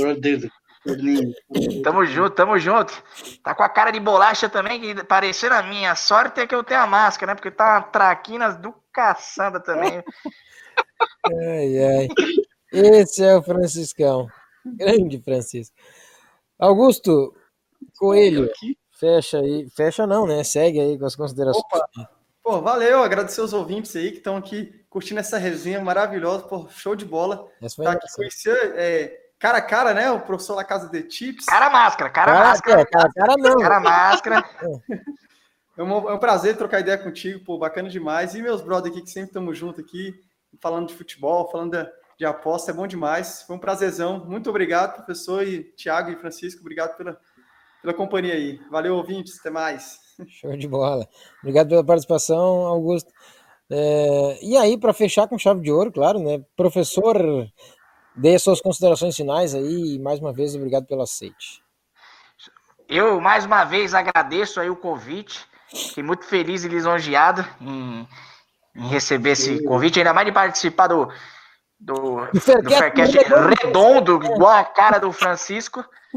tamo junto, tamo junto. Tá com a cara de bolacha também, que parecendo a minha. A sorte é que eu tenho a máscara, né? Porque tá uma traquina do caçamba também. Ai, ai. Esse é o Franciscão. Grande Francisco. Augusto Coelho, fecha aí. Fecha não, né? Segue aí com as considerações. Opa. Pô, valeu, agradecer os ouvintes aí que estão aqui curtindo essa resenha maravilhosa, pô, show de bola. Tá aqui conhecer, é, cara a cara, né, o professor La Casa de Chips. Cara máscara, cara, cara máscara. Cara, cara não. Cara máscara. É um, é um prazer trocar ideia contigo, pô, bacana demais. E meus brothers aqui que sempre estamos juntos aqui, falando de futebol, falando de, de aposta, é bom demais. Foi um prazerzão. Muito obrigado, professor, e Thiago e Francisco, obrigado pela, pela companhia aí. Valeu, ouvintes, até mais. Show de bola. Obrigado pela participação, Augusto. É, e aí, para fechar com chave de ouro, claro, né? Professor, dê suas considerações finais aí e mais uma vez, obrigado pelo aceite. Eu, mais uma vez, agradeço aí o convite. Fiquei muito feliz e lisonjeado em, em receber esse convite, ainda mais de participar do, do, do Faircast redondo, igual a cara do Francisco.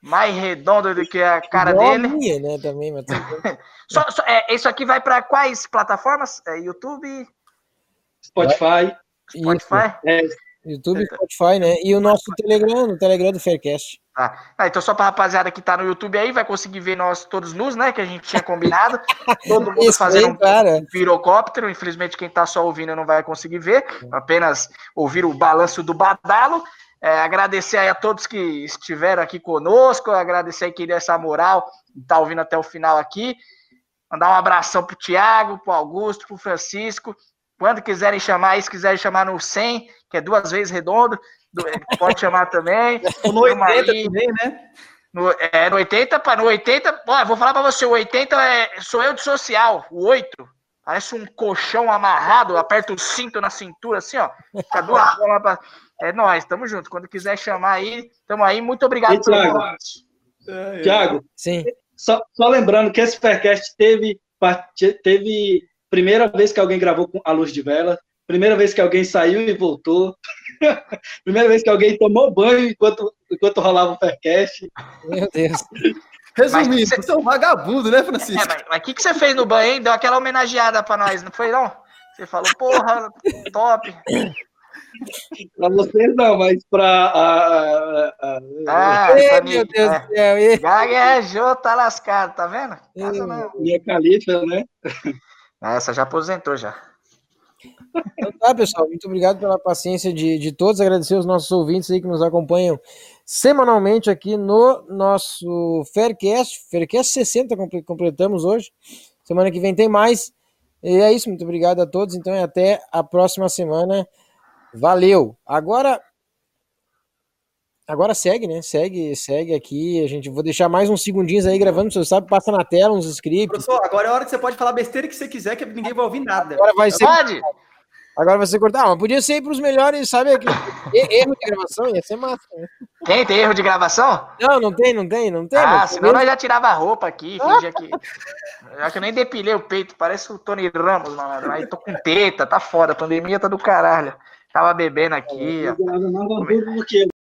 mais redondo do que a cara Igual a dele. minha, né, também, mas... Só, só, é, isso aqui vai para quais plataformas? É, YouTube? Spotify. Spotify? É, YouTube, Spotify, né? E o nosso Telegram, o Telegram do Faircast. Tá. Ah, então só pra rapaziada que tá no YouTube aí, vai conseguir ver nós todos nus, né? Que a gente tinha combinado. Todo mundo Isso fazendo aí, cara. um pirocóptero. Infelizmente, quem tá só ouvindo não vai conseguir ver. Apenas ouvir o balanço do badalo. É, agradecer aí a todos que estiveram aqui conosco. Agradecer aí quem deu essa moral, tá ouvindo até o final aqui. Mandar um abração pro Thiago, pro Augusto, pro Francisco. Quando quiserem chamar aí, se quiserem chamar no cem, que é duas vezes redondo, pode chamar também. Ou no oitenta aí, também, né? No, é, no oitenta, no oitenta, ó, vou falar pra você, o oitenta é, sou eu de social, o oito, parece um colchão amarrado, aperta o cinto na cintura, assim, ó, fica duas bolas pra... É nóis, tamo junto, quando quiser chamar aí, tamo aí, muito obrigado. E, Thiago, Thiago, sim. Só, só lembrando que esse Faircast teve, teve primeira vez que alguém gravou com a luz de vela, primeira vez que alguém saiu e voltou, primeira vez que alguém tomou banho enquanto, enquanto rolava o Faircast. Meu Deus. Resumindo, Mas, você é um vagabundo, né, Francisco? É, mas o que, que você fez no banho, hein? Deu aquela homenageada pra nós, não foi não? Você falou, porra, top. Pra vocês não, mas pra... A, a, a... Ah, Ei, pra meu mim, Deus é. do céu. Ei. Gaguejou, tá lascado, tá vendo? Casa não. Minha califa, né? Essa já aposentou já. Então tá, pessoal, muito obrigado pela paciência de, de todos, agradecer aos nossos ouvintes aí que nos acompanham semanalmente aqui no nosso Faircast, Faircast sessenta completamos hoje, semana que vem tem mais, e é isso, muito obrigado a todos, então e até a próxima semana, valeu, agora agora segue, né, segue, segue aqui, a gente, vou deixar mais uns segundinhos aí gravando, você sabe, passa na tela uns scripts. Professor, agora é a hora que você pode falar besteira que você quiser, que ninguém vai ouvir nada. Agora vai ser... Pode? Agora vai ser cortado. Ah, mas podia ser para os melhores, sabe? Aqui, erro de gravação ia ser massa. Né? Tem, tem erro de gravação? Não, não tem, não tem, não tem. Ah, mas senão nós já tirava a roupa aqui, fingia que... Já que eu nem depilei o peito, parece o Tony Ramos, mano. Aí tô com teta, tá foda, a pandemia tá do caralho. Tava bebendo aqui, ó. Eu